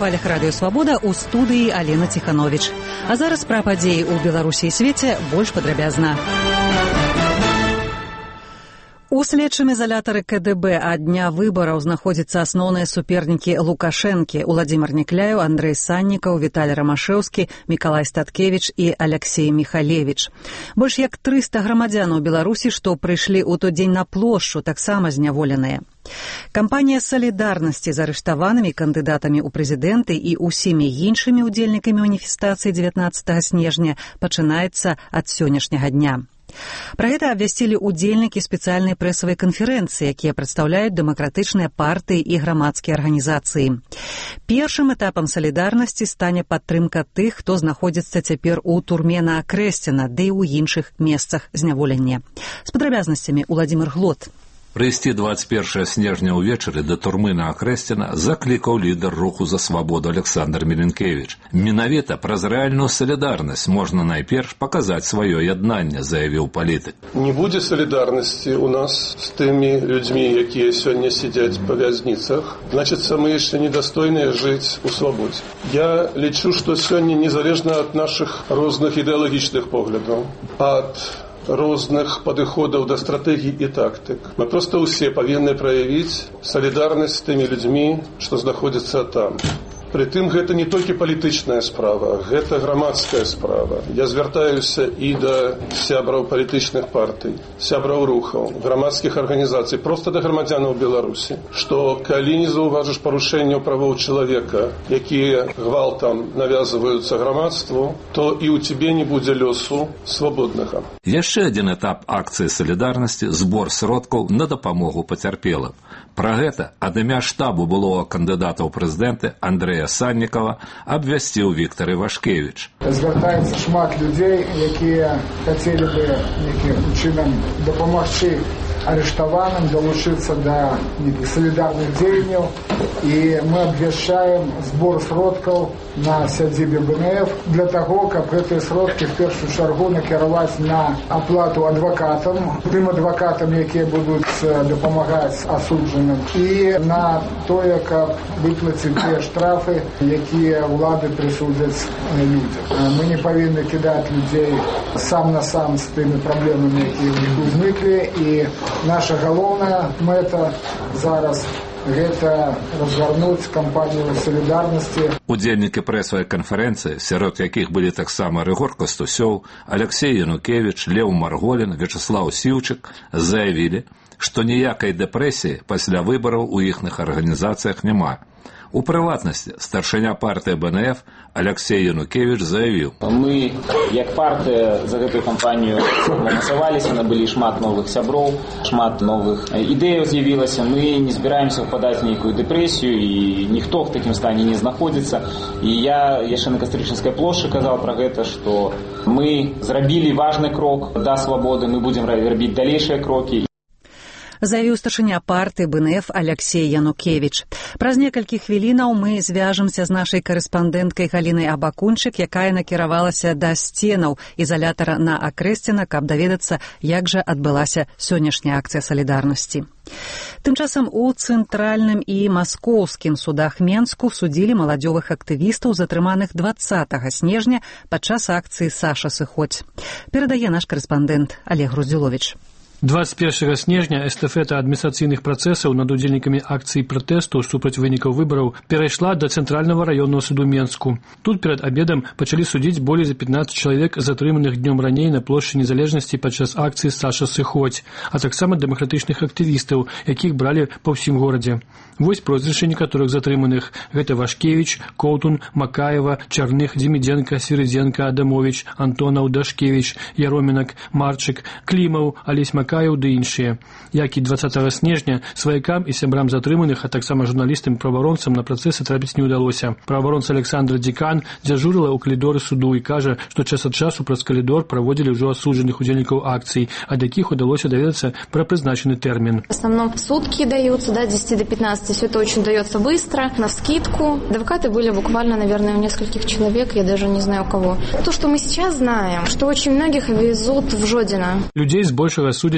хвалях радыё «Свабода» ў студыі Алена Ціхановіч. А зараз пра падзеі ў Беларусі і свеце больш падрабязна. У следчым ізалятары КДБ ад дня выбараў знаходзяцца асноўныя супернікі Лукашэнкі: Уладзімир Некляеў, Андрэй Саннікаў, Віталій Рамашэўскі, Мікалай Статкевіч і Аляксей Міхалевіч. Больш як 300 грамадзянаў Беларусі, што прыйшлі ў той дзень на плошчу, таксама зняволеныя. Кампанія салідарнасці з арыштаванымі кандыдатамі ў прэзідэнты і ўсімі іншымі ўдзельнікамі маніфестацыі 19 снежня пачынаецца ад сённяшняга дня. Пра гэта абвясцілі ўдзельнікі спецыяльнай прэсавай канферэнцыі, якія прадстаўляюць дэмакратычныя партыі і грамадскія арганізацыі. Першым этапам салідарнасці стане падтрымка тых, хто знаходзіцца цяпер у турме на Акрэсціна, ды і ў іншых месцах зняволення. З падрабязнасцямі Уладзімир Глот. Прыйсці 21 снежня ўвечары да турмы на Акрэсціна заклікаў лідар руху за свабоду Александр Міленкевіч. Менавіта праз рэальную салідарнасць можна найперш паказаць сваё яднанне, заявіў палітык. Не будзе салідарнасці ў нас з тымі людзьмі, якія сёння сядзяць па вязніцах. Значыцца, мы яшчэ недастойныя жыць у свабодзе. Я лічу, што сёння незалежна ад нашых розных ідэалагічных поглядаў, ад розных падыходаў да стратэгій і тактык. Мы проста ўсе павінны праявіць салідарнасць з тымі людзьмі, што знаходзяцца там. Прытым гэта не толькі палітычная справа, гэта грамадская справа. Я звяртаюся і да сябраў палітычных партый, сябраў рухаў, грамадскіх арганізацый, проста да грамадзянаў Беларусі, што калі не заўважыш парушэнняў правоў чалавека, якія гвалтам навязваюцца грамадству, то і ў цябе не будзе лёсу свабоднага. Яшчэ адзін этап акцыі салідарнасці – збор сродкаў на дапамогу пацярпелым. Пра гэта ад імя штабу былога кандыдата ў прэзідэнты Андрэя Саннікава абвясціў Віктор Івашкевіч. Звяртаецца шмат людзей, якія хацелі бы нейкім чынам дапамагчы арыштаваным далучыцца да нейкіх салідарных дзеянняў, і мы абвяшчаем збор сродкаў на сядзібе БНФ для таго, каб гэтыя сродкі в першую чаргу накіраваць на аплату адвакатам, тым адвакатам, якія будуць дапамагаць асуджаным, і на тое, каб выплаціць тыя штрафы, якія ўлады прысудзяць людзям. Мы не павінны кідаць людзей сам на сам з тымі праблемамі, якія ў іх узніклі, і наша галоўная мэта зараз гэта разгарнуць кампанію салідарнасці. Удзельнікі прэсавай канферэнцыі, сярод якіх былі таксама Рыгор Кастусёў, Аляксей Янукевіч, Леў Марголін, Вячаслаў Сіўчык, заявілі, што ніякай дэпрэсіі пасля выбараў у іхных арганізацыях няма. У прыватнасці старшыня партыі БНФ Аляксей Янукевіч заявіў: Мы, як партыя, за гэтую кампанію намасаваліся, набылі шмат новых сяброў, шмат новых ідэяў з'явілася. Мы не збіраемся ўпадаць в нейкую дэпрэсію, і ніхто в такім стане не знаходзіцца. І я яшчэ на Кастрычніцкай плошчы казаў пра гэта, што мы зрабілі важны крок да свабоды, мы будзем рабіць далейшыя крокі. Заявіў старшыня партыі БНФ Аляксей Янукевіч. Праз некалькі хвілінаў мы звяжемся з нашай карэспандэнткай Галінай Абакунчык, якая накіравалася да сценаў ізалятара на Акрэсціна, каб даведацца, як жа адбылася сённяшняя акцыя салідарнасці. Тым часам у цэнтральным і маскоўскім судах Менску судзілі маладзёвых актывістаў, затрыманых 20 снежня падчас акцыі «Саша Сыходзь». Перадае наш карэспандэнт Олег Груздзюловіч. 21 снежня эстафета адміністрацыйных працэсаў над удзельнікамі акцыі пратэсту супраць вынікаў выбараў перайшла да цэнтральнага раённага суду Менску. Тут перад абедам пачалі судзіць болей за 15 чалавек, затрыманых днём раней на плошчы Незалежнасці падчас акцыі «Саша Сыходзь», а таксама дэмакратычных актывістаў, якіх бралі па ўсім горадзе. Вось прозвішчы некаторых затрыманых. Гэта Вашкевіч, Коўтун, Макаева, Чарных, Дзімідзенка, Середзенка, Адамовіч, Антонаў, Дашкевіч, Яромінак, Марчык, Клімаў, Алесь Макаеў ды іншыя. Як і 20 снежня сваякам і сябрам затрыманых, а таксама журналістам і праваабаронцам на працэсы трапіць не ўдалося. Праваабаронца Александра Дзікан дзяжурыла ў калідоры суду і кажа, што час ад часу праз калідор праводзілі ўжо асуджаных удзельнікаў акцый, ад якіх удалося даведацца пра прызначаны тэрмін. В основном сутки даются, 10 до 15, все это очень дается быстро, навскидку. Адвокаты были буквально, наверное, у нескольких человек, я даже не знаю у кого. То, что мы сейчас знаем, что очень многих везут в Жодино. Людей збольшага судзяць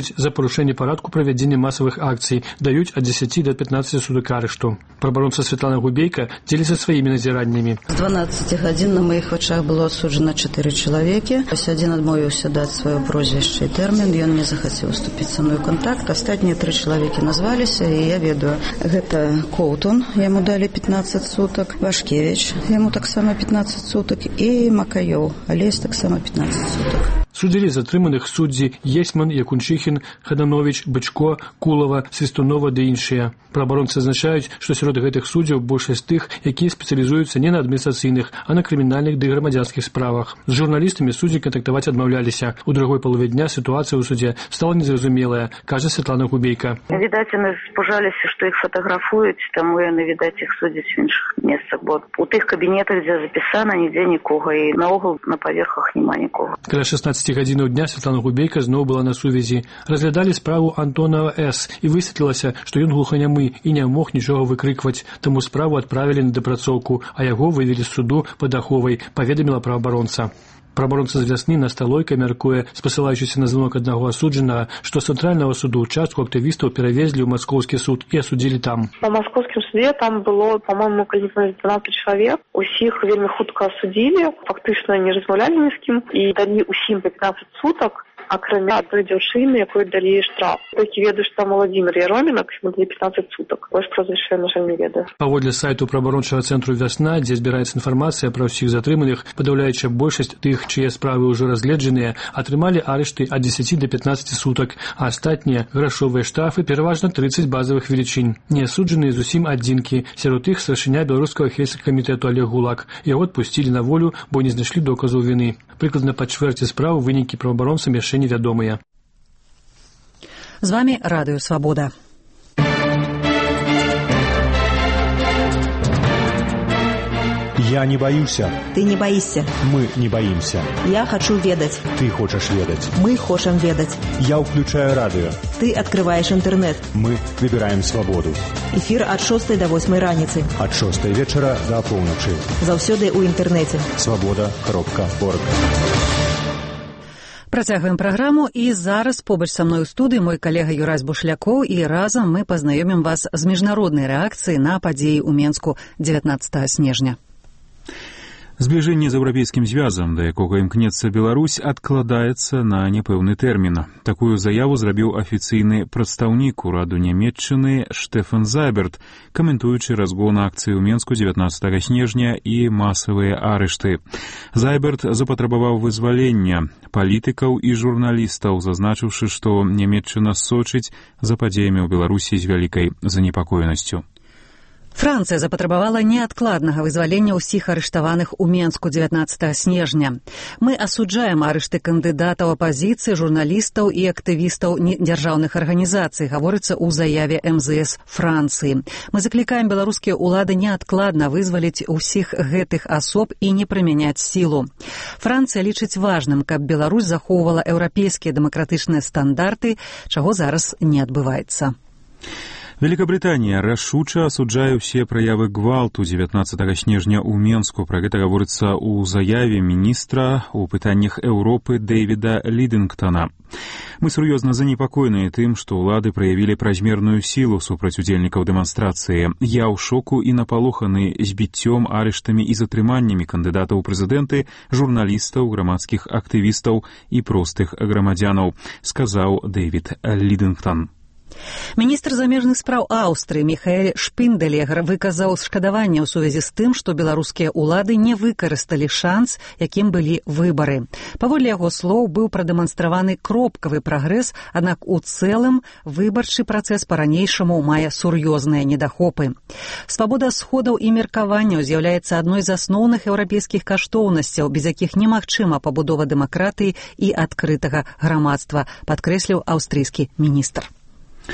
судзяць за парушэнне парадку правядзення масавых акцый, даюць ад 10 до 15 сутак арышту. Правабаронца Святлана Губейка дзеліцца сваімі назіраннямі. З 12 гадзін на маіх вачах было асуджана 4 чалавекі. Адзін адмовіўся даць сваё прозвішча і тэрмін, ён не захацеў уступіць са мной у контакт. Астатнія 3 чалавекі назваліся, і я ведаю. Гэта Коўтун, яму далі 15 сутак, Вашкевіч, яму таксама 15 сутак, і Макаёў, Алесь таксама 15 сутак. Судзілі затрыманых суддзі Есьман, Якунчыхін, Хаданович, Бычко, Кулава, Свистунова ды іншыя. Праваабаронцы адзначаюць, што сярод гэтых суддзяў большасць тых, якія спецыялізуюцца не на адміністрацыйных, а на крымінальных ды грамадзянскіх справах. З журналістамі суддзі кантактаваць адмаўляліся. У другой палове дня сітуацыя ў судзе стала незразумелая, кажа Святлана Губейка. Відаць, яны спужаліся, што іх фатаграфуюць, таму яны, відаць, іх судзяць у іншых месцах, бо у тых кабінетах, дзе запісана, нідзе нікога, і наогул на паверхах няма нікога. Каля 16 гадзінаў дня Святлана Губейка зноў была на сувязі. Разглядалі справу Антонова С. і высветлілася, што ён глуханямы і не мог нічога выкрыкваць, таму справу адправілі на дапрацоўку, а яго вывелі з суду пад аховай, паведаміла праваабаронца. Праваабаронца з вясны на сталойка мяркуе, спасылаючыся на званок аднаго асуджанага, што з цэнтральнага суду частку актывістаў перавезлі ў маскоўскі суд і асудзілі там. На маскоўскім суде там было, па-моему, 12 чалавек. Усіх вельмі хутка асудзілі, фактычна не размаўлялі ні з кім і далі ўсім 15 сутак. Акрамя адной дзяўчыны, якой далі штраф. Толькі ведаю, што там Владзімир Яромінак, ему далі 15 сутак. Вось прозвішча, на жаль, не ведаю. Паводле сайту праваабарончага цэнтру «Вясна», дзе збіраецца інфармацыя пра ўсіх затрыманых, падаўляючая большасць тых, чые справы ўжо разгледжаныя, атрымалі арышты ад 10 до 15 сутак, а астатнія грашовыя штрафы пераважна 30 базавых велічынь. Неасуджаныя зусім адзінкі. Сярод іх старшыня беларускага хельскага камітэту Олег Гулак. Яго адпусцілі на волю, бо не знайшлі доказаў віны. Прыкладна па чвэрці справы вынікі праваабаронцам яшчэ невядомыя. З вами Радыё Свабода. Я не боюся. Ты не боишься. Мы не боимся. Я хочу ведать. Ты хочешь ведать. Мы хотим ведать. Я включаю радио. Ты открываешь интернет. Мы выбираем свободу. Эфир от 6 до 8 раніцы. От 6 вечера до полночи. Заўсёды ў інтэрнэце. Свобода.орг. Працягваем праграму, і зараз побач са мной у студыі мой калега Юрась Бушлякоў, і разам мы пазнаёмім вас з міжнароднай рэакцыяй на падзеі ў Менску 19 снежня. Збліжэнне з еўрапейскім звязам, да якога імкнецца Беларусь, адкладаецца на няпэўны тэрмін. Такую заяву зрабіў афіцыйны прадстаўнік ураду Нямецчыны Штефан Зайберт, каментуючы разгон акцыі ў Менску 19 снежня і масавыя арышты. Зайберт запатрабаваў вызвалення палітыкаў і журналістаў, зазначыўшы, што Нямецчына сочыць за падзеямі ў Беларусі з вялікай занепакоенасцю. Францыя запатрабавала неадкладнага вызвалення ўсіх арыштаваных у Менску 19 снежня. Мы асуджаем арышты кандыдатаў апазіцыі, журналістаў і актывістаў дзяржаўных арганізацый, гаворыцца ў заяве МЗС Францыі. Мы заклікаем беларускія ўлады неадкладна вызваліць усіх гэтых асоб і не прымяняць сілу. Францыя лічыць важным, каб Беларусь захоўвала еўрапейскія дэмакратычныя стандарты, чаго зараз не адбываецца. Великобритания рашуча асуджае ўсе праявы гвалту 19 снежня ў Менску. Пра гэта гаворыцца ў заяве міністра ў пытаннях Еўропы Дэвіда Лідынгтона. Мы сур'ёзна занепакоеныя тым, што ўлады праявілі празмерную сілу супраць удзельнікаў дэманстрацыі. Я ў шоку і напалоханы збіццём, арыштамі і затрыманнямі кандыдатаў у прэзідэнты, журналістаў, грамадскіх актывістаў і простых грамадзянаў, сказаў Дэвід Лідынгтон. Міністр замежных спраў Аўстрыі Міхаэль Шпінделегер выказаў шкадаванне ў сувязі з тым, што беларускія ўлады не выкарысталі шанс, якім былі выбары. Паводле яго слоў быў прадэманстраваны кропкавы прагрэс, аднак у цэлым выбарчы працэс па-ранейшаму мае сур'ёзныя недахопы. Свабода сходаў і меркаванняў з'яўляецца адной з асноўных еўрапейскіх каштоўнасцяў, без якіх немагчыма пабудова дэмакратыі і адкрытага грамадства, падкрэсліў аўстрыйскі міністр.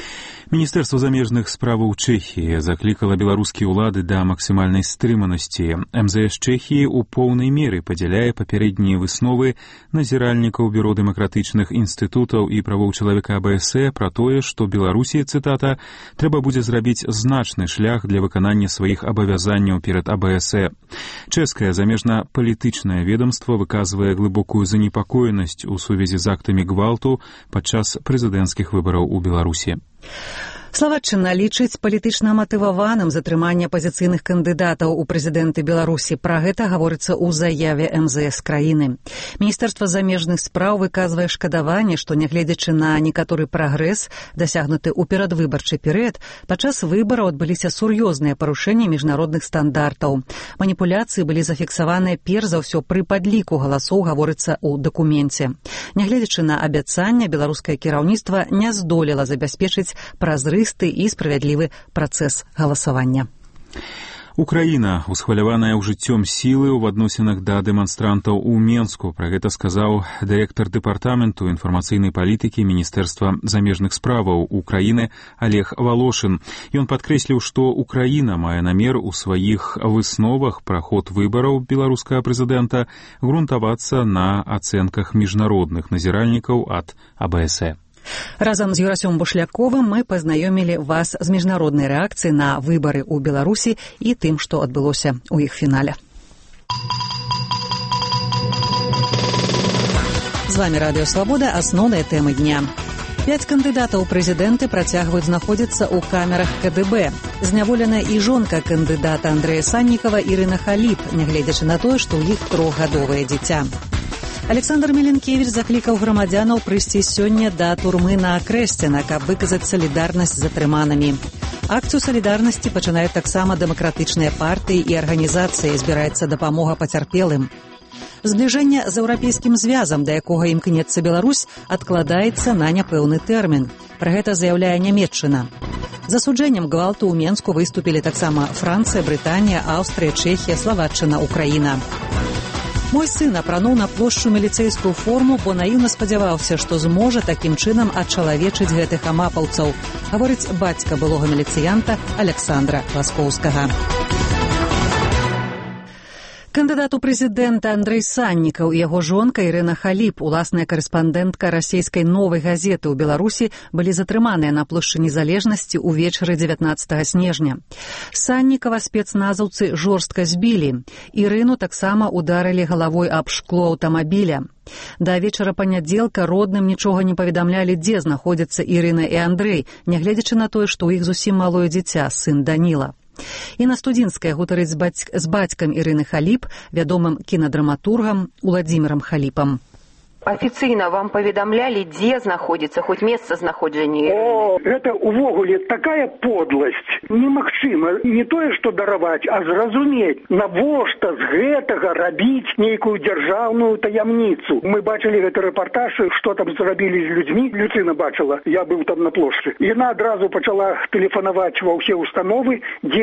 Міністэрства замежных справаў Чэхіі заклікала беларускія ўлады да максімальнай стрыманасці. МЗС Чэхіі ў поўнай меры падзяляе папярэднія высновы назіральнікаў Бюро дэмакратычных інстытутаў і правоў чалавека АБСЭ пра тое, што Беларусі, цытата, трэба будзе зрабіць значны шлях для выканання сваіх абавязанняў перад АБСЭ. Чэшскае замежна-палітычнае ведомства выказвае глыбокую занепакоенасць у сувязі з актамі гвалту падчас прэзідэнцкіх выбараў у Беларусі. Славаччына лічыць палітычна матываваным затрыманне апазіцыйных кандыдатаў у прэзідэнты Беларусі. Пра гэта гаворыцца ў заяве МЗС краіны. Міністэрства замежных спраў выказвае шкадаванне, што нягледзячы на некаторы прагрэс, дасягнуты ў перадвыбарчы перыяд, падчас выбараў адбыліся сур'ёзныя парушэнні міжнародных стандартаў. Маніпуляцыі былі зафіксаваныя перш за ўсё пры падліку галасоў, гаворыцца ў дакуменце. Нягледзячы на абяцанне, беларускае кіраўніцтва не здолела забяспечыць празрысты і справядлівы працэс галасавання. Украіна усхваляваная ўжыццём сілы ў адносінах да дэманстрантаў у Менску. Пра гэта сказаў дырэктар дэпартаменту інфармацыйнай палітыкі Міністэрства замежных справаў Украіны Олег Волошин. Ён падкрэсліў, што Украіна мае намер у сваіх высновах пра ход выбараў беларускага прэзідэнта грунтавацца на ацэнках міжнародных назіральнікаў ад АБСЭ. Разам з Юрасём Бушляковым мы пазнаёмілі вас з міжнароднай рэакцыяй на выбары ў Беларусі і тым, што адбылося ў іх фінале. З вами Радыё Свабода, асноўныя тэмы дня. 5 кандыдатаў у прэзідэнты працягваюць знаходзіцца ў камерах КДБ. Зняволеная і жонка кандыдата Андрэя Саннікава Ірына Халіп, нягледзячы на тое, што ў іх 3-гадовае дзіця. Александр Меленкевич заклікаў грамадзянаў прыйсці сёння да турмы на Акрэсціна, каб выказаць салідарнасць з затрыманымі. Акцыю салідарнасці пачынаюць таксама дэмакратычныя партыі і арганізацыі, збіраецца дапамога пацярпелым. Збліжэнне з еўрапейскім звязам, да якога імкнецца Беларусь, адкладаецца на няпэўны тэрмін. Пра гэта заяўляе Нямецчына. Засуджэннем гвалту ў Менску выступілі таксама Францыя, Брытанія, Аўстрыя, Чэхія, Славаччына, Украіна. Мой сын апрануў на плошчу міліцэйскую форму, бо наіўна спадзяваўся, што зможа такім чынам ачалавечыць гэтых амапаўцаў, гаворыць бацька былога міліцыянта Александра Ласкоўскага. Кандыдат у прэзідэнта Андрэй Саннікаў і яго жонка Ірына Халіп, уласная карэспандэнтка расійскай «Новай газеты» ў Беларусі, былі затрыманыя на плошчы Незалежнасці ўвечары 19 снежня. Саннікава спецназаўцы жорстка збілі. Ірыну таксама ударылі галавой аб шкло аўтамабіля. Да вечара панядзелка родным нічога не паведамлялі, дзе знаходзяцца Ірына і Андрэй, нягледзячы на тое, што ў іх зусім малое дзіця, сын Даніла. Інна Студзінская гутарыць з бацькам Ірыны Халіп, вядомым кінадраматургам Уладзімірам Халіпам. Афіцыйна вам паведамлялі, дзе знаходзіцца, хоць месца знаходжання? О, гэта ўвогуле такая подласць. Немагчыма не тое, што дараваць, а зразумець, навошта з гэтага рабіць нейкую дзяржаўную таямніцу. Мы бачылі гэты рэпартаж, што там зрабілі з людзьмі. Люцына бачыла, я быў там на плошчы. Яна адразу пачала тэлефанаваць ва ўсе установы,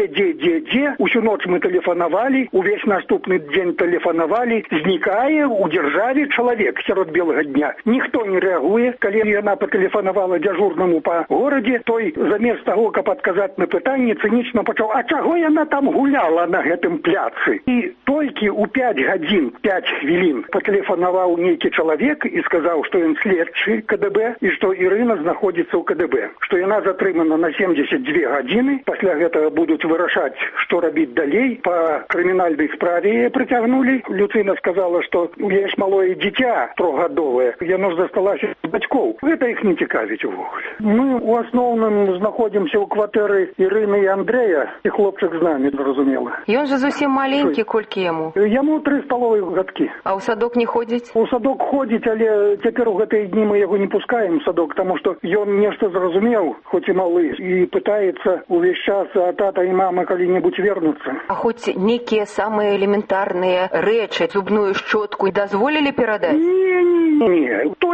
дзе. Усю ноч мы тэлефанавалі, увесь наступны дзень тэлефанавалі. Знікае ў дзяржаве чалавек сярод белага дня. Ніхто не рэагуе. Калі яна патэлефанавала дзяжурнаму па горадзе, той замест таго, каб адказаць на пытанне, цынічна пачаў: а чаго яна там гуляла на гэтым пляцы? І толькі ў 5 гадзін 5 хвілін патэлефанаваў нейкі чалавек і сказаў, што ён следчы КДБ і што Ірына знаходзіцца ў КДБ, што яна затрымана на 72 гадзіны. Пасля гэтага будуць вырашаць, што рабіць далей. Па крымінальнай справе прыцягнулі. Люцына сказала, што у яе ж малое дзіця, гадовая. Яно ж засталася з бацькоў. Гэта іх не цікавіць увогуле. Мы у асноўным знаходзімся ў кватэры Ірыны і Андрэя, і хлопчык з намі, зразумела. Ён жа зусім маленькі, колькі яму? Яму 3,5 гадкі. А ў садок не ходзіць? У садок ходзіць, але цяпер у гэтыя дні мы яго не пускаем у садок, таму што ён нешта зразумеў, хоць і малы, і пытаецца увесь час: а тата і мама калі-небудзь вернуцца. А хоць нейкія самыя элементарныя рэчы, зубную шчотку дазволілі перадаць? Не, толькі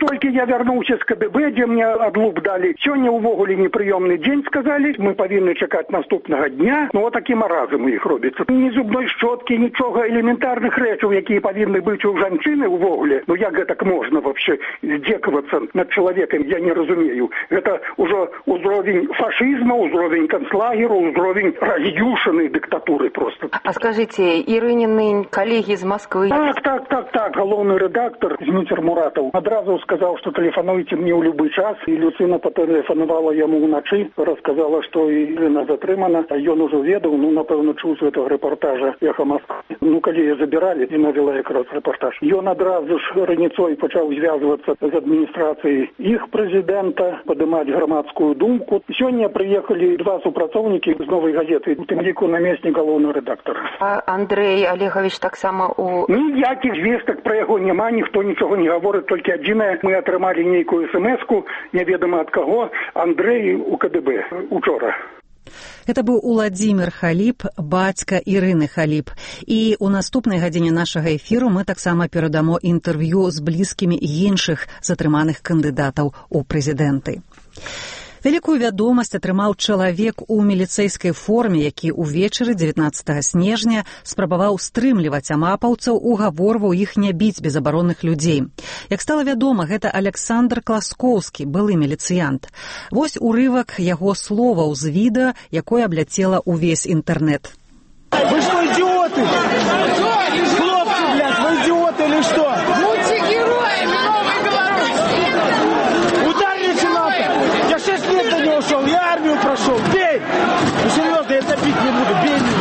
толькі я вярнуўся з КДБ, дзе мне адлуп далі, сёння ўвогуле непрыёмны дзень, сказалі, мы павінны чакаць наступнага дня, ну вот такі маразм у іх робіцца. Ні зубной шчоткі, нічога, элементарных рэчаў, якія павінны быць у жанчыны ўвогуле. Ну як гэтак можна вообще здзекавацца над чалавекам, я не разумею. Гэта ўжо ўзровень фашызма, ўзровень канцлагеру, ўзровень раз'юшанай дыктатуры просто. А скажите, Ирынины коллеги из Москвы? Так, галоўны рэдактор Зміцер Муратаў адразу сказаў, што тэлефануйце мне ў любы час, і Люцына патэлефанавала яму ўначы, расказала, што Ірына затрымана, а ён ужо ведаў, ну, напэўна, чуў з гэтага рэпартажа «Эхо Москвы». Ну, калі яе забіралі, і навела якраз рэпартаж. Ён адразу ж раніцой пачаў звязвацца з адміністрацыяй іх прэзідэнта, падымаць грамадскую думку. Сёння прыехалі два супрацоўнікі з «Новай газеты», у тым ліку намеснік галоўнага рэдактара. А Андрей Олегович таксама у... Ніякіх звестак пра яго няма, ніхто нічога не гаворыць, толькі адзінае, мы атрымалі нейкую смс-ку, неведома ад каго, Андрей у КДБ учора. Это быў Уладзімір Халіп, бацька Ірыны Халіп. І ў наступнай гадзіне нашага эфіру мы таксама перадамо інтэрв'ю з блізкімі іншых затрыманых кандыдатаў у прэзідэнты. Вялікую вядомасць атрымаў чалавек у міліцэйскай форме, які ўвечары 19 снежня спрабаваў стрымліваць амапаўцаў, угаворваў іх не біць безабаронных людзей. Як стала вядома, гэта Александр Класкоўскі, былы міліцыянт. Вось урывак яго словаў з відэа, якое абляцела ўвесь інтэрнэт. Вы что, идиоты? Хлопцы, блядь, вы идиоты или что? Будьте героями новой Беларуси! Ударите НАТО! Я 6 лет до него шел, я армию прошел. Бей! Ну, серьезно, я тебя бить не буду. Бей меня!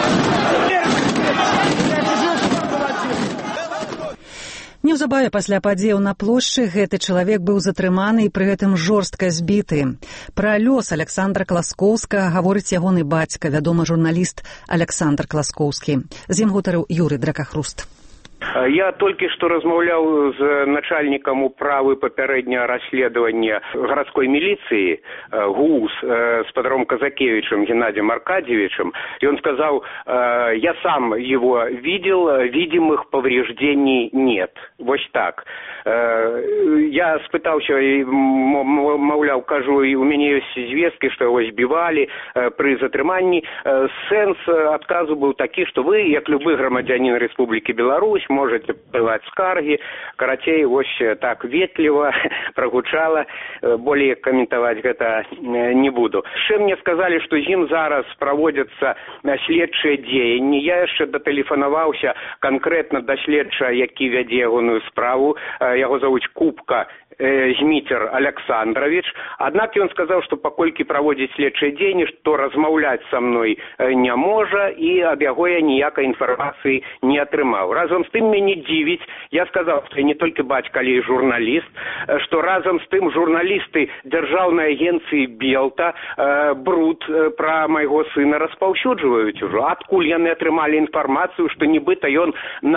Неўзабаве пасля падзеяў на плошчы гэты чалавек быў затрыманы і пры гэтым жорстка збіты. Пра лёс Александра Класкоўскага гаворыць ягоны бацька, вядомы журналіст Александр Класкоўскі. З ім гутарыў Юрый Дракахруст. Я толькі што размаўляў з начальнікам управы папярэдняга расследавання гарадской міліцыі ГУС с Петром Казакевичем Геннадием Аркадьевичем, и он сказал, я сам его видел, видимых повреждений нет. Вот так. Я спытаўся, маўляў, кажу, у мяне ёсць звесткі, што яго збівалі пры затрыманні. Сэнс адказу быў такі, што вы, як любы грамадзянін Рэспублікі Беларусь, можете подавать скарги. Карацей, вось так ветліва прогучала, более комментовать гэта не буду. Яшчэ мне сказали, што з ім зараз праводзяцца следчыя дзеянні. Я яшчэ датэлефанаваўся канкрэтна да следчага, які вядзе ягоную справу. Яго зовуць Кубка Зміцер Александрович. Аднак ён сказаў, што паколькі праводзіць следчыя дзеянні, што размаўляць са мной не можа, і ад яго я ніякай інфармацыі не атрымаў. Разам з тым мяне дзівіць, я сказаў, што я не толькі бацька, але і журналіст, што разам з тым журналісты дзяржаўнай агенцыі Белта бруд пра майго сына распаўсюджваюць ужо. Адкуль яны атрымалі інфармацыю, што нібыта ён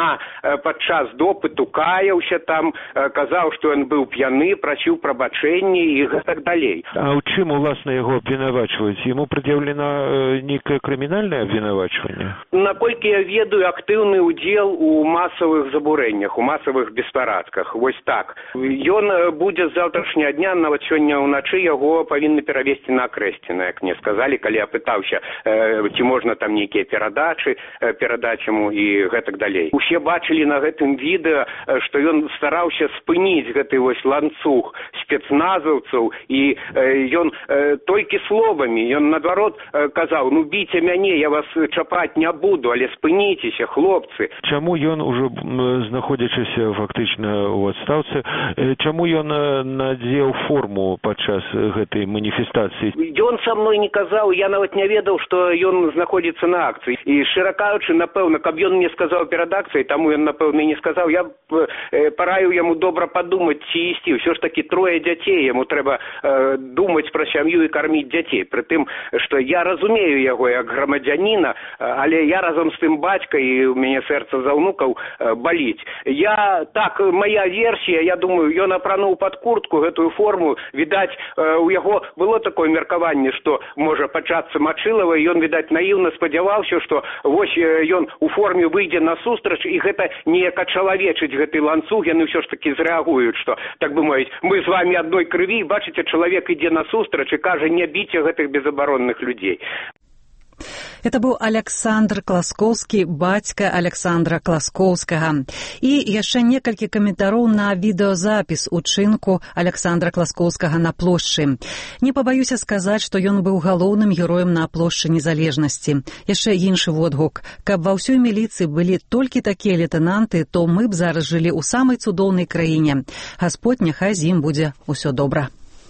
падчас допыту каяўся там, казаў, што ён быў п'яны, просіў прабачэнні і гэтак далей. А ў чым уласна яго абвінавачваюць? Яму прад'яўлена нейкае крымінальнае абвінавачванне? Наколькі я ведаю, актыўны ўдзел у масавых забурэннях, у масавых беспарадках. Вось так. Ён будзе з заўтрашняга дня, нават сёння ўначы яго павінны перавесці на Акрэсціна, як мне сказалі, калі я пытаўся, ці можна там нейкія перадачы перадаць яму і гэтак далей. Усе бачылі на гэтым відэа, што ён стараўся спыніць гэты вось ланцуг спецназаўцаў, і ён толькі словамі, ён наадварот казаў, ну біце мяне, я вас чапаць не буду, але спыніцеся, хлопцы. Чаму ён ужо знаходзячыся фактычна ў адстаўцы, чаму ён надзеў форму падчас гэтай маніфестацыі? Ён са мной не казаў, я нават не ведаў, што ён знаходзіцца на акцыі. І шчыра кажучы, напэўна, каб ён мне сказаў перад акцыяй, таму ён, напэўна, не сказаў, я параіў яму добра падумаць, ці ісці. Ўсё ж такі 3 дзяцей, яму трэба думаць пра сям'ю і карміць дзяцей. Пры тым, што я разумею яго як грамадзяніна, але я разам з тым бацька, і ў мяне сэрца за ўнукаў, баліць. Моя версія, я думаю, ён апрануў пад куртку гэтую форму, відаць, у яго было такое меркаванне, што можа пачацца Мачылава, і ён, відаць, наіўна спадзяваўся, што вось ён у форме выйдзе на сустрач, і гэта неяк ачалавечыць гэты ланцуг, яны ўсё ж такі зрэагуюць, што, так бы мовіць, мы з вами адной крыві, бачыце, чалавек ідзе на сустрач і кажа, не біце гэтых безабаронных людзей. Это быў Александр Класкоўскі, бацька Александра Класкоўскага. І яшчэ некалькі каментароў на відэазапіс учынку Александра Класкоўскага на плошчы. Не пабаюся сказаць, што ён быў галоўным героем на плошчы Незалежнасці. Яшчэ іншы водгук. Каб ва ўсёй міліцыі былі толькі такія лейтэнанты, то мы б зараз жылі ў самай цудоўнай краіне. Гасподь, няхай з ім будзе ўсё добра.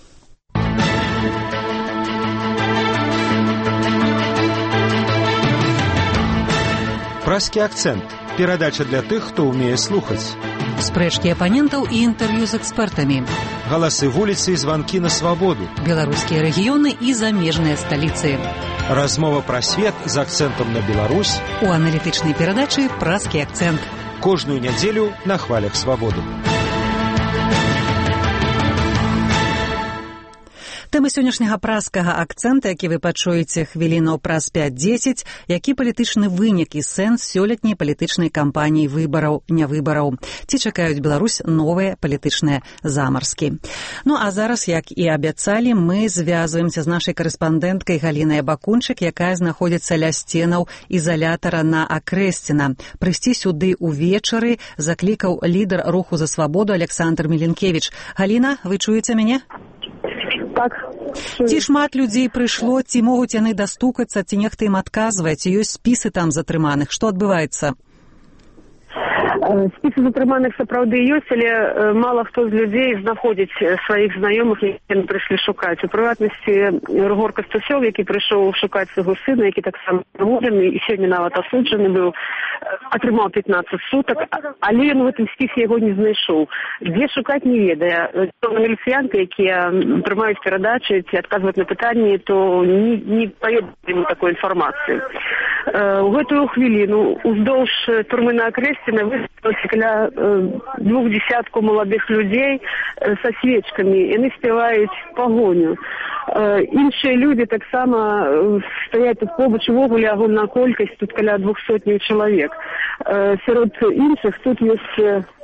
Пражскі акцэнт. Перадача для тых, хто ўмее слухаць. Спрэчкі апанентаў і інтэрв'ю з экспертамі. Галасы вуліцы і званкі на свабоду. Беларускія рэгіёны і замежныя сталіцы. Размова пра свет з акцэнтам на Беларусь. У аналітычнай перадачы «Пражскі акцэнт». Кожную нядзелю на хвалях свабоды. Тэмы сённяшняга пражскага акцэнта, які вы пачуеце хвілінаў праз 5-10, які палітычны вынік і сэнс сёлетняй палітычнай кампаніі выбараў-нявыбараў. Ці чакаюць Беларусь новыя палітычныя замарскі. Ну а зараз, як і абяцалі, мы звязваемся з нашай карэспандэнткай Галінай Бакунчык, якая знаходзіцца ля сценаў изолятара на Акрэсціна. Прыйсці сюды ўвечары заклікаў лідар руху за свабоду Александр Міленкевіч. Галіна, вы чуеце мяне? Так. Ці шмат людзей прыйшло, ці могуць яны дастукацца, ці нехта ім адказвае, ці ёсць спісы там затрыманых? Што адбываецца? Спісы затрыманых сапраўды ёсць, але мала хто з людзей знаходзіць сваіх знаёмых, які прыйшлі шукаць. У прыватнасці Рыгор Кастусёў, які прыйшоў шукаць свайго сына, які таксама замурены і сёння нават асуджаны быў, атрымаў 15 сутак, але ён у гэтым спісе яго не знайшоў. Дзе шукаць не ведае. Міліцыянты, якія прымаюць перадачы ці адказваюць на пытанні, то не паедуць ему такой інфармацыі. У гэтую хвіліну уздоўж турмы на Акрэсціна выступілася каля 20 маладых людзей са свечкамі. Яны спяваюць пагоню. Іншыя людзі таксама стаяць тут побач, увогуле агульная колькасць тут каля 200 чалавек. Сярод іншых тут ёсць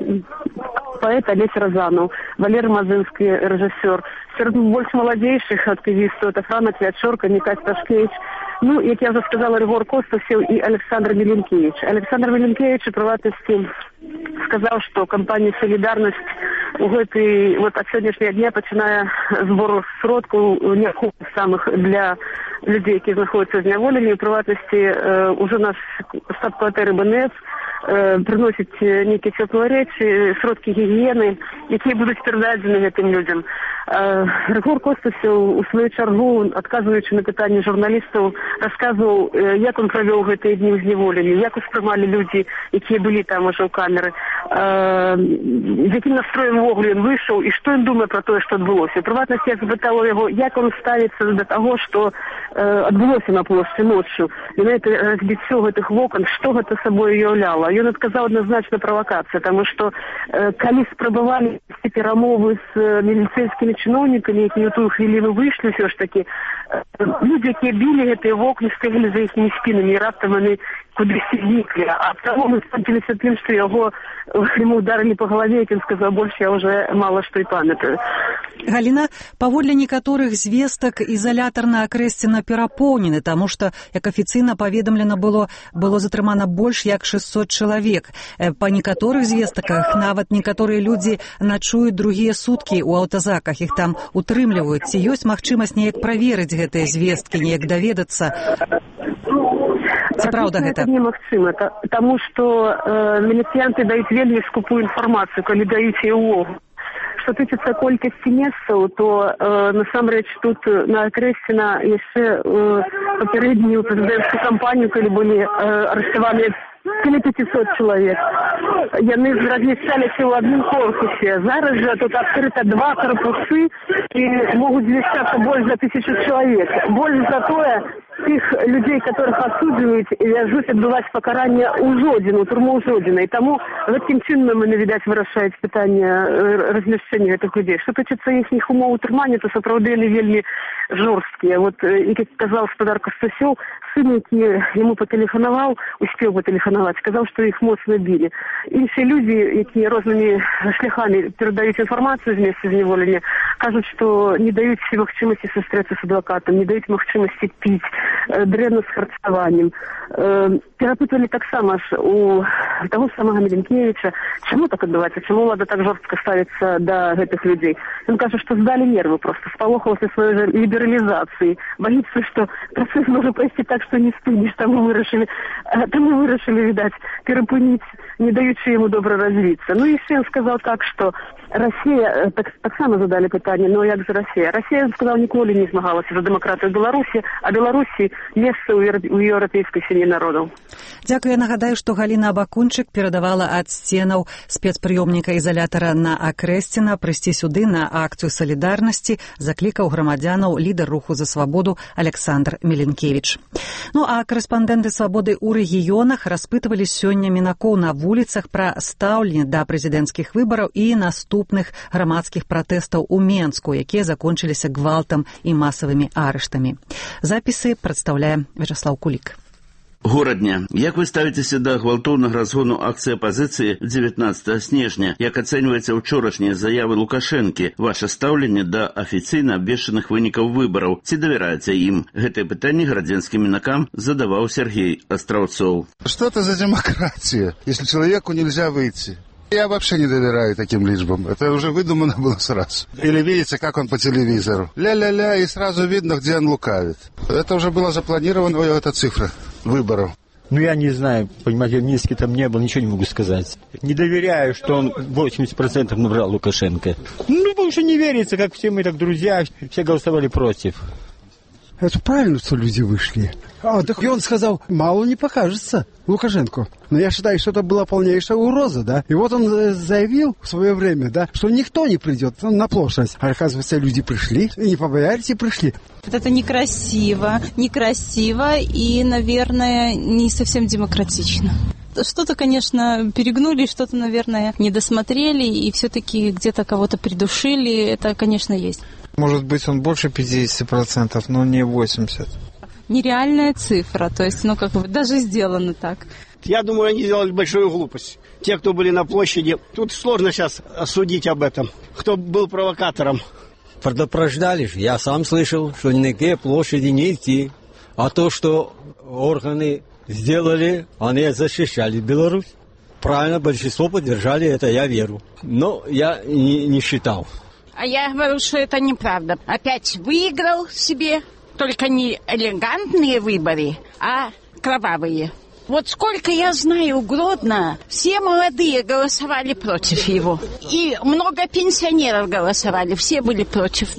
паэт Алесь Разанаў, Валерий Мазынскі, рэжысёр. Сярод больш маладзейшых актывістаў это Франа Клячорка, Мікась Ташкевич. Ну, як я вже сказала, Рыгор Костусёў і Александр Міленкевіч. Александр Міленкевіч у прыватнасці сказаў, што кампанія «Солідарнасць» у гэты ад сённяшняга дня пачынае збор сродкаў неабходных самых для людзей, які знаходзяцца зняволены. У прыватнасці ўжо наш штаб-кватэры БНС прыносіць нейкія цёплыя рэчы, сродкі гігіены, якія будуць перададзены гэтым людзям. Рыгор Костусёў у сваю чаргу, адказваючы на пытанні журналістаў, расказваў, як он правёў гэтыя дні ў зняволенні, як успрымалі людзі, якія былі там ужо ў камеры, з якім настроем увогуле ён выйшаў і што ён думае пра тое, што адбылося. У прыватнасці я запытала яго, як он ставіцца да таго, што адбылося на плошчы ноччу, і на гэта разбіццё гэтых вокон, што гэта сабой уяўляла. Ён адказаў адназначна правакацыя, таму што калі спрабавалі весці перамовы з міліцэйскімі чыноўнікамі, якія ў тую хвіліну выйшлі ўсё ж такі, людзі, якія білі гэтыя вокны, стаялі за іхнімі спінамі, і раптам яны кудысьці зніклі. А таму мы скончыліся тым, што яму ударылі па галаве, і ён сказаў, больш я ўжо мала што і памятаю. Галіна, паводле некаторых звестак изолятар на Акрэсціна перапоўнены, таму што, як афіцыйна паведамлена было затрымана больш як 600 чалавек. Па некаторых звестаках нават некаторыя людзі начуюць другія суткі ў аўтазаках, іх там утрымліваюць. Ці ёсць магчымасць неяк праверыць гэтыя звесткі, неяк даведацца? Ці праўда гэта? Гэта немагчыма, таму што міліцыянты даюць вельмі скупую інфармацыю, калі даюць яе ўвогуле. Што тычыцца колькасці месцаў, то насамрэч тут на Акрэсціна яшчэ папярэднюю прэзідэнцкую кампанію, калі былі арыштаваны каля 500 чалавек. яны размяшчаліся ў адным корпусе. Зараз жа тут адкрыта 2 корпусы і могуць змяшчацца больш за 1000 чалавек. Больш за тое, тых людзей, которых асуджваюць і вяжуць адбываць пакаранне ў Жодзіну, турму ў Жодзіна. І таму гэтым чынам яны, відаць, вырашаюць пытанне размяшчэння гэтых людзей. Што тычыцца іхніх умоў утрымання, то сапраўды яны вельмі жорсткія. Вот, як сказаў гаспадар Кастусёў, сын, які яму патэлефанаваў, успеў патэлефанаваць, сказаў, што іх моцна білі. Іншыя людзі, якія рознымі шляхамі перадаюць інфармацыю з месца зняволення, кажуць, што не даюць магчымасці сустрэцца з адвакатам, не даюць магчымасці піць, дрэнна з харчаваннем. Перапытвалі таксама ж у таго самага Міленкевіча, чаму так адбываецца, чаму ўлада так жорстка ставіцца да гэтых людзей. Ён кажа, што здалі нервы проста, спалохалася сваёй лібералізацыі, боіцца, што працэс можа пайсці так, што не стынеш, таму вырашылі, відаць, перапыніць, не даючы яму добра развіцца. Ну і яшчэ ён сказаў так, што Расія, таксама задалі пытанне, ну як же Расія? Расія, ён сказаў, ніколі не змагалася за дэмакратыю Беларусі, а Беларусі месца ў еўрапейскай сям'і народаў. Дзякую. Я нагадаю, што Галіна Абакунчык перадавала ад сценаў спецпрыёмніка ізалятара на Акрэсціна прыйсці сюды на акцыю салідарнасці, заклікаў грамадзянаў лідар руху за свабоду Александр Міленкевіч. Ну а корэспандэнты свабоды ў рэгіёнах распытвалі сёння мінакоў на вуліцах пра стаўленне да прэзідэнцкіх выбараў і наступных грамадскіх пратэстаў у Менску, якія закончыліся гвалтам і масавымі арыштамі. Запісы прадстаўляе Вячаслаў Кулік. Горадня, як вы ставіцеся да гвалтоўнага разгону акцыі апазіцыі 19 снежня? Як ацэньваеце ўчорашнія заявы Лукашэнкі? Ваше стаўленне да афіцыйна абвешчаных вынікаў выбараў? Ці давяраеце ім? Гэтае пытанне гарадзенскім мінакам задаваў Сергей Астраўцоў. Что это за демократия, если человеку нельзя выйти? Я вообще не доверяю таким личбам. Это уже выдумано было сразу. Или видите, как он по телевизору. Ля-ля-ля, и сразу видно, где он лукавит. Это уже было запланировано, эта цифра выборов. Ну, я не знаю, понимаете, в Минске там не было, ничего не могу сказать. Не доверяю, что он 80% набрал Лукашенко. Ну, больше не верится, как все мы так друзья, все голосовали против. Это правильно, что люди вышли. Так и он сказал, мало не покажется Лукашенко. Но я считаю, что это была полнейшая угроза, да. И вот он заявил в свое время, да, что никто не придет на площадь. А оказывается, люди пришли, и не побоялись, и пришли. Это некрасиво и, наверное, не совсем демократично. Что-то, конечно, перегнули, что-то, наверное, не досмотрели, и все-таки где-то кого-то придушили. Это, конечно, есть. Может быть, он больше 50%, но не 80%. Нереальная цифра, то есть, ну, как бы, даже сделано так. Я думаю, они сделали большую глупость. Те, кто были на площади, тут сложно сейчас судить об этом. Кто был провокатором? Предупреждали же, я сам слышал, что ни на какие площади не идти. А то, что органы сделали, они защищали Беларусь. Правильно, большинство поддержали это, я верю. Но я не считал. А я говорю, что это неправда. Опять выиграл себе, только не элегантные выборы, а кровавые. Вот сколько я знаю Гродно, все молодые голосовали против его. И много пенсионеров голосовали, все были против,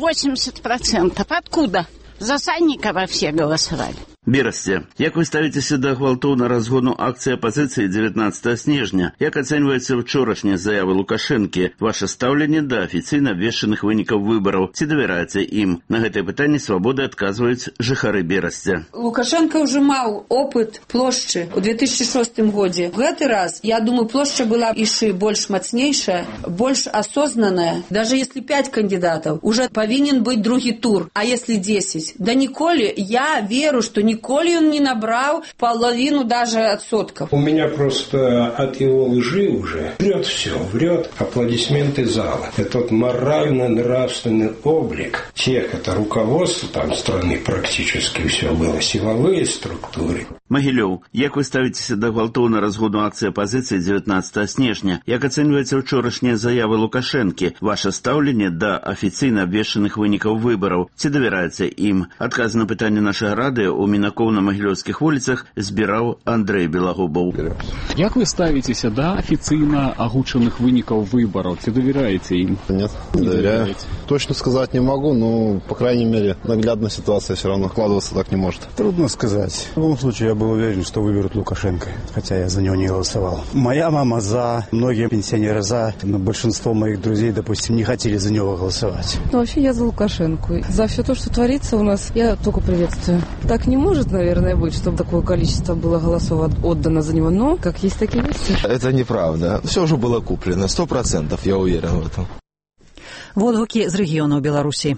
80%. Откуда? За Санникова все голосовали. Берасце, як вы ставіцеся да гвалтоўнага разгону акцыі апазіцыі 19 снежня? Як ацэньваеце ўчорашнія заявы Лукашэнкі? Ваше стаўленне да афіцыйна абвешчаных вынікаў выбараў? Ці давяраеце ім? На гэтае пытанне свабоды адказваюць жыхары Берасця. Лукашенко ўжо маў опыт плошчы ў 2006 годзе. В гэты раз, я думаю, плошча была ішы больш мацнейшая, больш осознаная. Даже если 5 кандидатов, уже повинен быть другі тур. А если 10? Да ніколі, я веру, что николи он не набрал половину даже отсотков. У меня просто от его лжи уже врет все, врет аплодисменты зала. Этот морально-нравственный облик тех, это руководство там страны практически все было, силовые структуры. Магілёў, як вы ставіцеся да гвалтоўнага разгону акцыі апазіцыі 19 снежня? Як ацэньваеце ўчорашнія заявы Лукашэнкі? Ваше стаўленне да афіцыйна абвешчаных вынікаў выбараў? Ці давяраеце ім? Адказ на пытанне нашага радыё у мінакоў на магілёўскіх вуліцах збіраў Андрэй Белагубаў. Як вы ставіцеся да афіцыйна агучаных вынікаў выбараў? Ці давяраеце ім? Нет, не доверяю. Точно сказать не могу, но, по крайней мере, наглядная ситуация все равно складываться так не может. Трудно сказать. В любом случае, я был уверен, что выберут Лукашенко, хотя я за него не голосовал. Моя мама за, многие пенсионеры за, но большинство моих друзей, допустим, не хотели за него голосовать. Ну, вообще, я за Лукашенко. За все то, что творится у нас, я только приветствую. Так не может, наверное, быть, чтобы такое количество было голосов отдано за него, но как есть, так и есть. Это неправда. Все уже было куплено, 100%, я уверен в этом. Водгукі з рэгіёнаў Беларусі.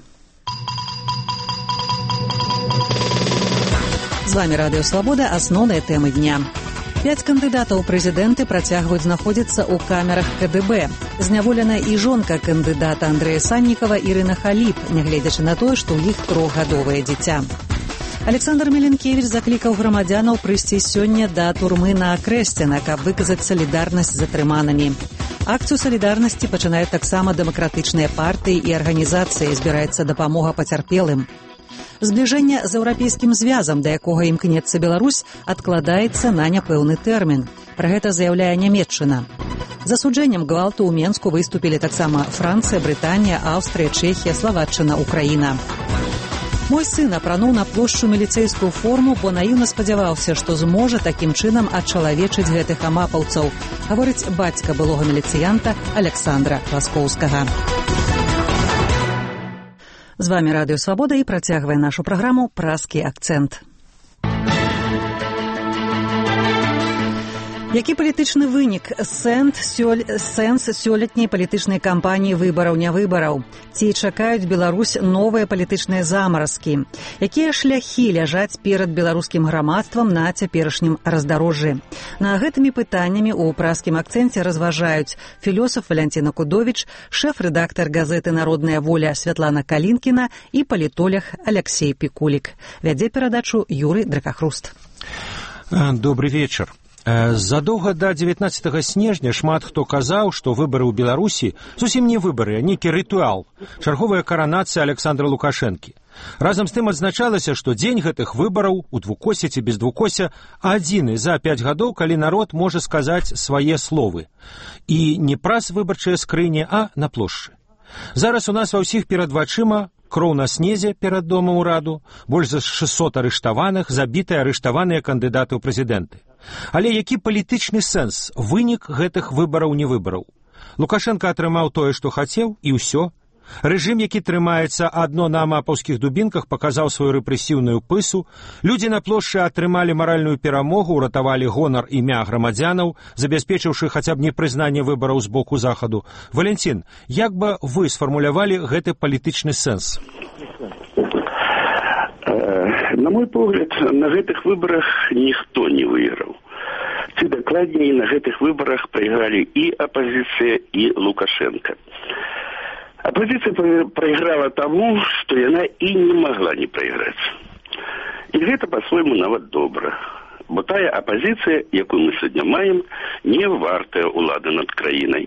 З вами Радыё Свабода, асноўныя тэмы дня. 5 кандыдатаў у прэзідэнты працягваюць знаходзіцца ў камерах КДБ. Зняволена і жонка кандыдата Андрэя Саннікава Ірына Халіп, нягледзячы на тое, што ў іх 3-гадовае дзіця. Александр Меленкевич заклікаў грамадзянаў прыйсці сёння да турмы на Акрэсціна, каб выказаць салідарнасць з затрыманымі. Акцыю салідарнасці пачынаюць таксама дэмакратычныя партыі і арганізацыі, збіраецца дапамога пацярпелым. Збліжэнне з еўрапейскім звязам, да якога імкнецца Беларусь, адкладаецца на няпэўны тэрмін. Пра гэта заяўляе Нямецчына. За асуджэннем гвалту ў Менску выступілі таксама Францыя, Брытанія, Аўстрыя, Чэхія, Славаччына, Украіна. Мой сын апрануў на плошчу міліцэйскую форму, бо наіўна спадзяваўся, што зможа такім чынам ачалавечыць гэтых амапаўцаў, гаворыць бацька былога міліцыянта Александра Ласкоўскага. З вамі Радыё Свабода і працягвае нашу праграму «Праскі акцэнт». Які палітычны вынік, сэнс сёлетняй палітычнай кампаніі выбараў-нявыбараў? Ці чакаюць Беларусь новыя палітычныя замаразкі? Якія шляхі ляжаць перад беларускім грамадствам на цяперашнім раздарожжы? На гэтымі пытаннямі ў праскім акцэнце разважаюць філёсаф Валянціна Кудовіч, шэф-рэдактар газеты «Народная воля» Святлана Калінкіна і палітолог Алексей Пікулік. Вядзе перадачу Юрый Дракахруст. Добрый вечар. Задоўга да 19 снежня шмат хто казаў, што выбары ў Беларусі зусім не выбары, а нейкі рытуал, чарговая каранацыя Александра Лукашэнкі. Разам з тым адзначалася, што дзень гэтых выбараў у двукосе ці без двукося адзіны за 5 гадоў, калі народ можа сказаць свае словы. І не праз выбарчыя скрыні, а на плошчы. Зараз у нас ва ўсіх перад вачыма кроў на снезе перад домам ураду, больш за 600 арыштаваных, забітыя арыштаваныя кандыдаты ў прэзідэнты. Але які палітычны сэнс, вынік гэтых выбараў-невыбараў? Лукашенко атрымаў тое, што хацеў, і ўсё. Рэжым, які трымаецца адно на амапаўскіх дубінках, паказаў сваю рэпрэсіўную пысу. Людзі на плошчы атрымалі маральную перамогу, уратавалі гонар імя грамадзянаў, забяспечыўшы хаця б непрызнанне выбараў з боку захаду. Валянцін, як бы вы сфармулявалі гэты палітычны сэнс? На мой погляд, на гэтых выбарах ніхто не выйграў. Ці дакладней, на гэтых выбарах прайгралі і апазіцыя, і Лукашенко. Апозіцыя прайграла таму, што яна і не магла не прайграць. І гэта па-свойму нават добра. Бо тая апозіцыя, якую мы сёння маем, не вартая ўлады над краінай.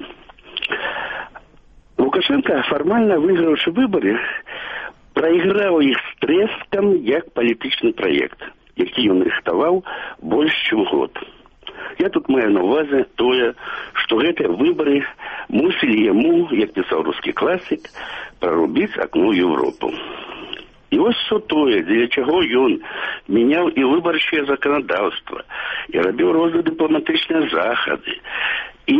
Лукашенко, фармальна выйграўшы выбары, прайграў іх з трэскам як палітычны праект, які ён рыхтаваў больш чым год. Я тут маю на ўвазе тое, што гэтыя выбары мусілі яму, як пісаў рускі класік, прарубіць акно ў Еўропу. І вось що тое, дзеля чаго ён мяняў і выбарчае заканадаўства, і рабіў розныя дыпламатычныя захады, і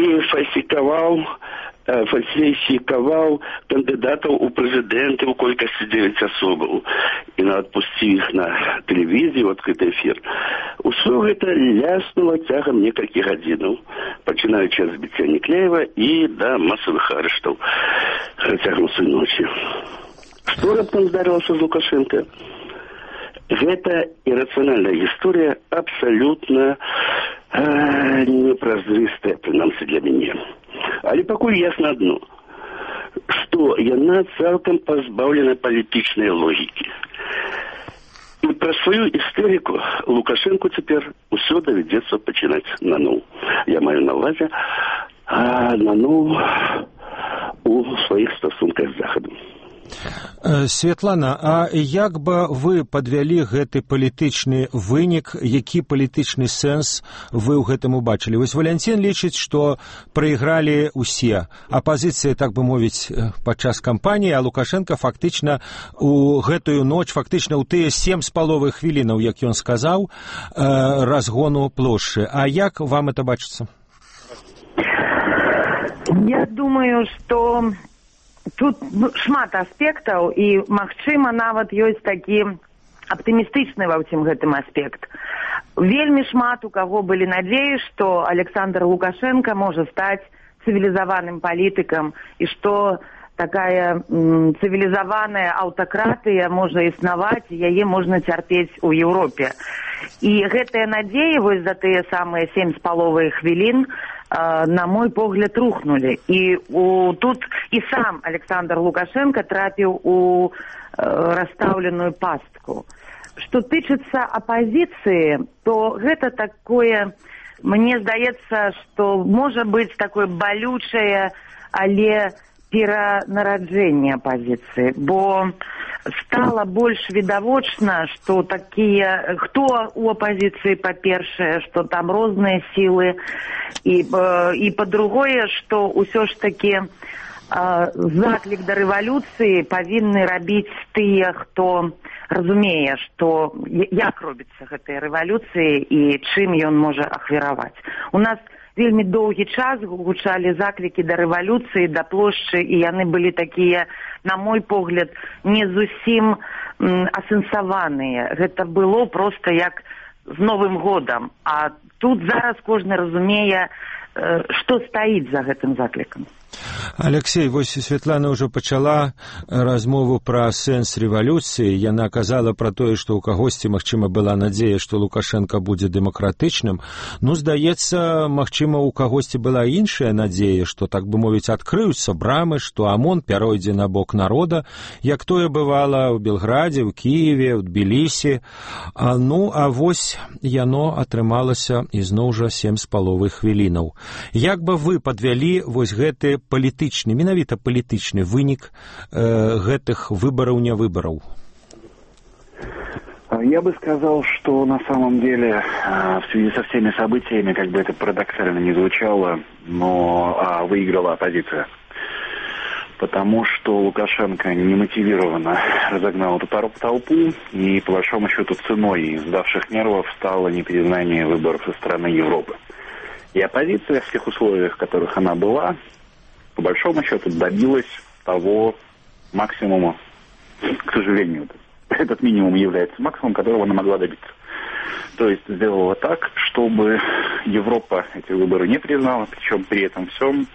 фальсіфікаваў кандыдатаў у прэзідэнты ў колькасці 9 асобаў і нават пусціў іх на тэлевізію, адкрыты эфір. Усё гэта ляснула цягам некалькіх гадзінаў, пачынаючы ад збіцця Некляева і да масавых арыштаў цягам усёй ночі. Што раптам здарылася з Лукашенко? Гэта ірацыянальная гісторыя абсалютна непразрыстая, прынамсі для мяне. Але пакуль ясна адно, што яна цалкам пазбаўлена палітычнай логікі. І пра сваю істэрыку Лукашенку цяпер усё давядзецца пачынаць наноў. Я маю на ўвазе наноў у сваіх стасунках з Захадам. Светлана, а як бы вы подвялі гэты палітычны вынік, які палітычны сэнс вы ў гэтым убачылі? Вось Валянцін лічыць, што прайгралі ўсе. Апазіцыя, так бы мовіць, падчас кампаніі, а Лукашенко фактычна у гэтую ноч, фактычна ў тыя 7,5 хвілінаў, як ён сказаў, разгону плошчы. А як вам это бачыцца? Я думаю, што тут шмат аспектаў, і, магчыма, нават ёсць такі аптымістычны ва ўсім гэтым аспект. Вельмі шмат у каго былі надзеі, што Александр Лукашенко можа стаць цывілізаваным палітыкам, і што такая цывілізаваная аўтакратыя можа існаваць, і яе можна цярпець у Еўропе. І гэтыя надзеі вось за тыя самыя 7,5 хвілін, на мой погляд, рухнули. И тут и сам Александр Лукашенко трапил у расставленную пастку. Что тычыцца оппозиции, то это такое, мне здаецца, что может быть такое болючее, але перанараджэнне апозіцыі, бо стала больш відавочна, што такія, хто у апозіцыі, па-першае, што там розныя сілы, і па-другое, што ўсё ж такі заклік да рэвалюцыі павінны рабіць тыя, хто разумее, што як робіцца гэтая рэвалюцыя і чым ён можа ахвяраваць. У нас вельмі доўгі час гучалі заклікі да рэвалюцыі, да плошчы, і яны былі такія, на мой погляд, не зусім асэнсаваныя. Гэта было проста як з Новым годам. А тут зараз кожны разумее, што стаіць за гэтым заклікам. Алексей, вось Светлана ўжо пачала размову пра сэнс рэвалюцыі. Яна казала пра тое, што ў кагосьці, магчыма, была надзея, што Лукашенко будзе дэмакратычным. Ну, здаецца, магчыма, у кагосьці была іншая надзея, што, так бы мовіць, адкрыюцца брамы, што АМОН пяройдзе на бок народа, як тое бывала ў Белградзе, ў Кіеве, ў Тбілісі. Ну, а вось яно атрымалася ізноў жа 7,5 хвілінаў. Як бы вы падвялі вось гэты палітычны, менавіта палітычны вынік гэтых выбораў-не выбораў? Я бы сказал, что на самом деле в связи со всеми событиями, как бы это парадоксально не звучало, но выиграла оппозиция. Потому что Лукашенко немотивированно разогнал эту толпу, и по большому счету ценой сдавших нервов стало непризнание выборов со стороны Европы. И оппозиция в тех условиях, в которых она была, по большому счету добилась того максимума, к сожалению, этот минимум является максимумом, которого она могла добиться. То есть сделала так, чтобы Европа эти выборы не признала, причем при этом всем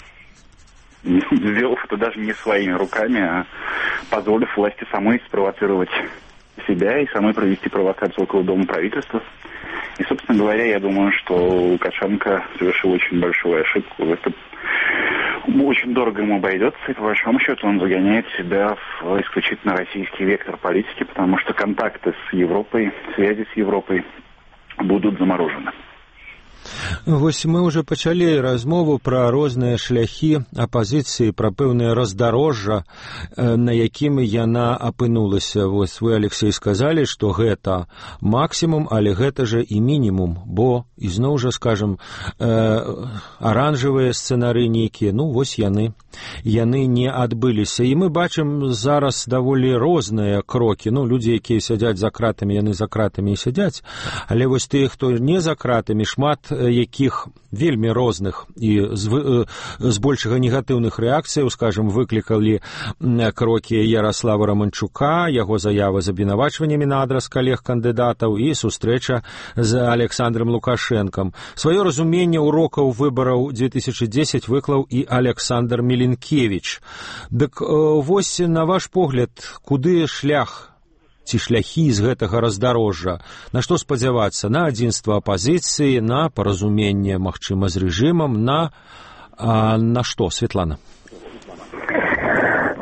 сделав это даже не своими руками, а позволив власти самой спровоцировать себя и самой провести провокацию около Дома правительства. И, собственно говоря, я думаю, что Лукашенко совершил очень большую ошибку. Это очень дорого ему обойдется, и по большому счету он загоняет себя в исключительно российский вектор политики, потому что контакты с Европой, связи с Европой будут заморожены. Вось мы ўжо пачалі размову пра розныя шляхі апазіцыі, пра пэўнае раздарожжа, на якім яна апынулася. Вось вы, Алексей, сказалі, што гэта максімум, але гэта же і мінімум, бо ізноў жа, скажам, аранжавыя сцэнары нейкія, ну вось яны не адбыліся. І мы бачым зараз даволі розныя крокі. Ну, людзі, якія сядзяць за кратамі, яны за кратамі і сядзяць, але вось тыя, хто не за кратамі, шмат якіх вельмі розных і з большага негатыўных рэакцыяў, скажем, выклікалі крокі Ярослава Романчука, яго заявы з абвінавачваннямі на адрас калег-кандыдатаў і сустрэча з Александром Лукашэнкам. Сваё разуменне урокаў выбараў 2010 выклаў і Александр Міленкевіч. Дык вось, на ваш погляд, куды шлях ці шляхі з гэтага раздарожжа? На што спадзявацца? На адзінства апазіцыі, на паразуменне, магчыма, з рэжымам, на што, Светлана?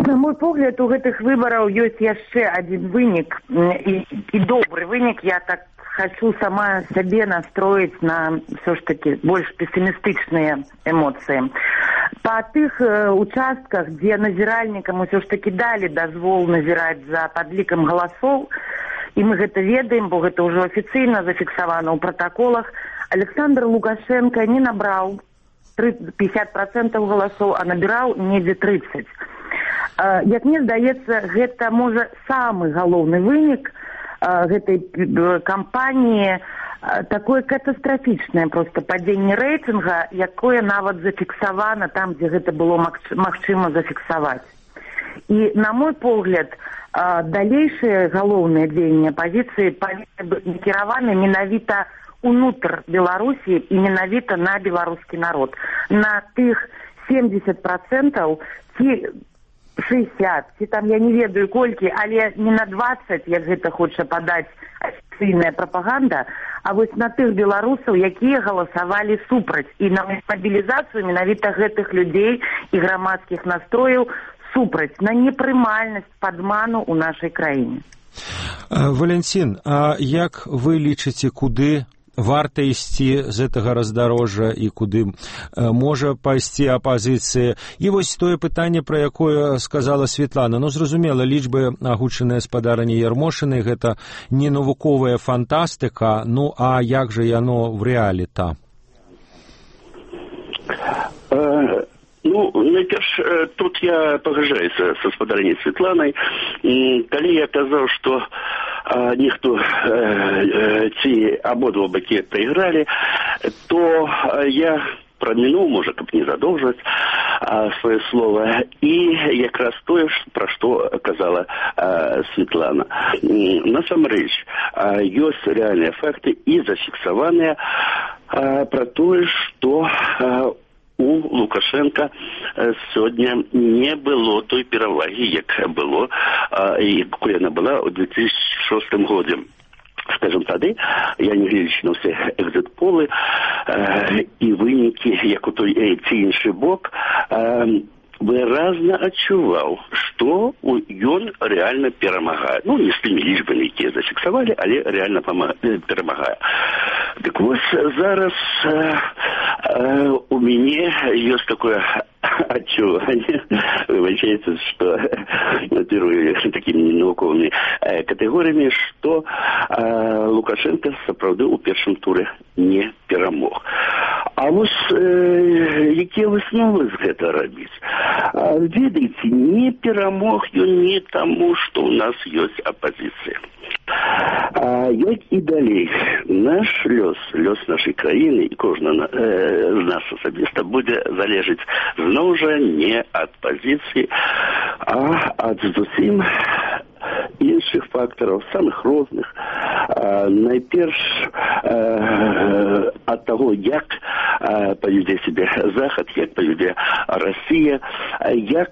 На мой погляд, у гэтых выбараў ёсць яшчэ адзін вынік, і добры вынік. Я так хочу сама сябе настроить на все ж таки больш пессимистычныя эмоцыі. Па тых участках, дзе назіральнікам усё ж таки далі дазвол назіраць за падлікам галасоў, і мы гэта ведаем, бо гэта ўжо афіцыйна зафіксавана ў пратаколах, Александр Лукашенко не набраў 50% галасоў, а набіраў недзе 30%. Як мне здаецца, гэта можа самы галоўны вынік гэтай кампаніі, такое катастрафічнае просто падзенне рэйтынга, якое нават зафіксавана там, дзе гэта было магчыма зафіксаваць. І, на мой погляд, далейшыя галоўныя дзеянні апазіцыі павінны быць накіраваны менавіта унутр Беларусі і менавіта на беларускі народ. На тых 70% ці 60, ці там я не ведаю колькі, але не на 20, як гэта хоча падаць афіцыйная прапаганда, а вось на тых беларусаў, якія галасавалі супраць. І на мабілізацыю менавіта гэтых людзей і грамадскіх настрояў супраць, на непрымальнасць падману ў нашай краіне. Валентин, а як вы лічыце, куды варта ісці з гэтага раздарожжа і куды можа пайсці апазіцыя? І вось тое пытанне, пра якое сказала Светлана. Ну, зразумела, лічбы, агучаныя спадарні Ярмошынай, гэта не навуковая фантастыка, ну, а як жа яно в рэаліта? Ну, найперш, тут я пагаджаюся са спадарняй Светланай. Калі я казаў, што ніхто ці абодва бакі прайгралі, то я прамінуў, можа, каб не задоўжваць сваё слова, і якраз тое, пра што казала Светлана. Насамрэч, ёсць рэальныя факты і зафіксаваныя пра тое, што у Лукашенка сёння не было той перавагі, як было, якой яна была ў 2006 годзе. Скажем, тады, я не глядзячы на ўсе экзит-полы і вынікі, як у той ці іншы бок, выразна адчуваў, што ён рэальна перамагае. Ну, не з тымі лічбамі, якія зафіксавалі, але рэальна перамагае. Так вось, зараз у мяне ёсць такое адчуванне, выбачайце, што накірую такімі навуковымі катэгорыямі, што Лукашенко сапраўды ў першым туры не перамог. А вось якія высновы з гэта рабіць? Ведаеце, не перамог ён не таму, што ў нас ёсць апазіцыя. Як і далей, наш лёс нашай краіны і кожнага з нас асабіста будзе залежыць зноў жа не ад пазіцыі, а ад зусім іншых фактараў, самых розных. Найперш ад таго, як павядзе сябе Захад, як павядзе Расія, як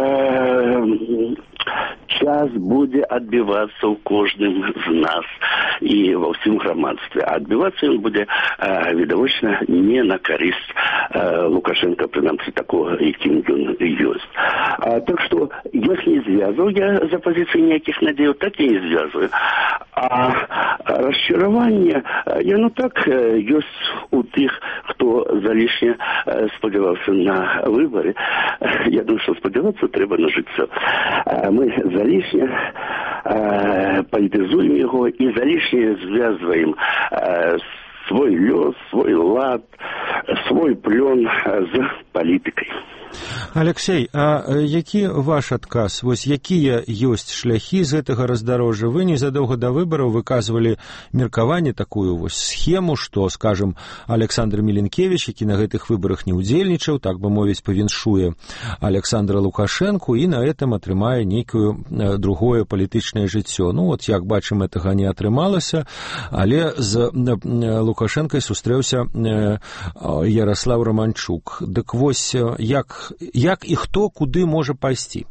час будзе адбівацца ў кожным з нас і ва ўсім грамадстве. А адбівацца ён будзе, відавочна, не на карысць Лукашенка, прынамсі такога, якім ён ёсць. Так што я не звязваў я з апазіцыяй ніякіх надзеяў, так і не звязваю. А расчараванне, яно так ёсць у тых, хто залішне спадзяваўся на выбары. Я думаю, што спадзявацца трэба на жыццё. Мы залішне палітызуем яго і залішне звязваем свой лёс, свой лад, свой плён з палітыкай. Алексей, а які ваш адказ? Вось якія ёсць шляхі з гэтага раздарожжа? Вы незадоўга да выбараў выказвалі меркаванне, такую вось схему, што, скажем, Александр Міленкевіч, які на гэтых выбарах не ўдзельнічаў, так бы мовіць, павіншуе Александра Лукашэнку і на гэтым атрымае нейкае другое палітычнае жыццё. Ну, от як бачым, гэтага не атрымалася, але з Лукашэнкай сустрэўся Ярослав Романчук. Дык вось, як и кто, куды может пойти?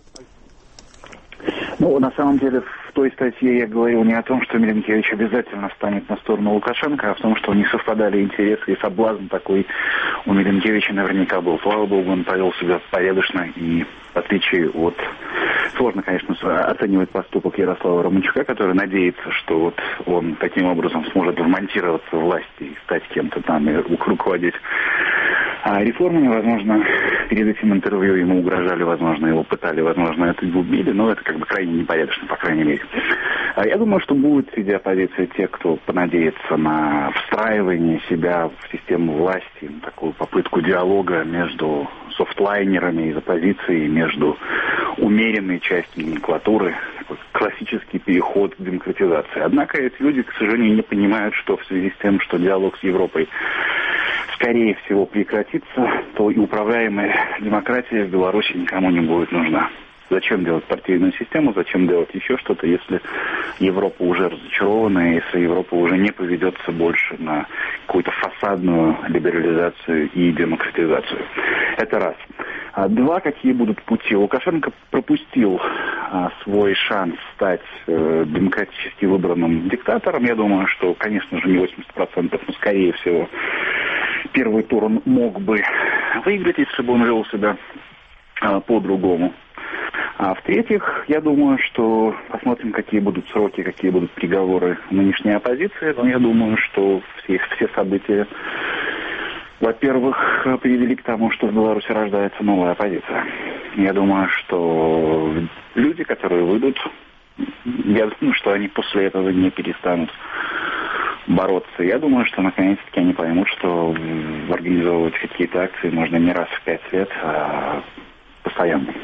Ну, на самом деле, в той статье я говорил не о том, что Миленкевич обязательно станет на сторону Лукашенко, а в том, что не совпадали интересы и соблазн такой у Миленкевича наверняка был. Слава богу, он повел себя порядочно и, в отличие от... Сложно, конечно, оценивать поступок Ярослава Романчука, который надеется, что вот он таким образом сможет вмонтироваться в власти и стать кем-то там и руководить реформами. Возможно, перед этим интервью ему угрожали, возможно, его пытали, возможно, это убили, но это как бы крайне непорядочно, по крайней мере. Я думаю, что будет среди оппозиции те, кто понадеется на встраивание себя в систему власти, такую попытку диалога между софтлайнерами из оппозиции, между умеренной частью номенклатуры, такой классический переход к демократизации. Однако эти люди, к сожалению, не понимают, что в связи с тем, что диалог с Европой скорее всего прекратится, то и управляемая демократия в Беларуси никому не будет нужна. Зачем делать партийную систему, зачем делать еще что-то, если Европа уже разочарована, если Европа уже не поведется больше на какую-то фасадную либерализацию и демократизацию. Это раз. Два, какие будут пути? Лукашенко пропустил свой шанс стать демократически выбранным диктатором. Я думаю, что, конечно же, не 80%, но, скорее всего, первый тур он мог бы выиграть, если бы он вел себя по-другому. А в-третьих, я думаю, что посмотрим, какие будут сроки, какие будут приговоры нынешней оппозиции. Но я думаю, что все события, во-первых, привели к тому, что в Беларуси рождается новая оппозиция. Я думаю, что люди, которые выйдут, я думаю, что они после этого не перестанут бороться. Я думаю, что наконец-таки они поймут, что организовывать какие-то акции можно не раз в 5 лет, а постоянно.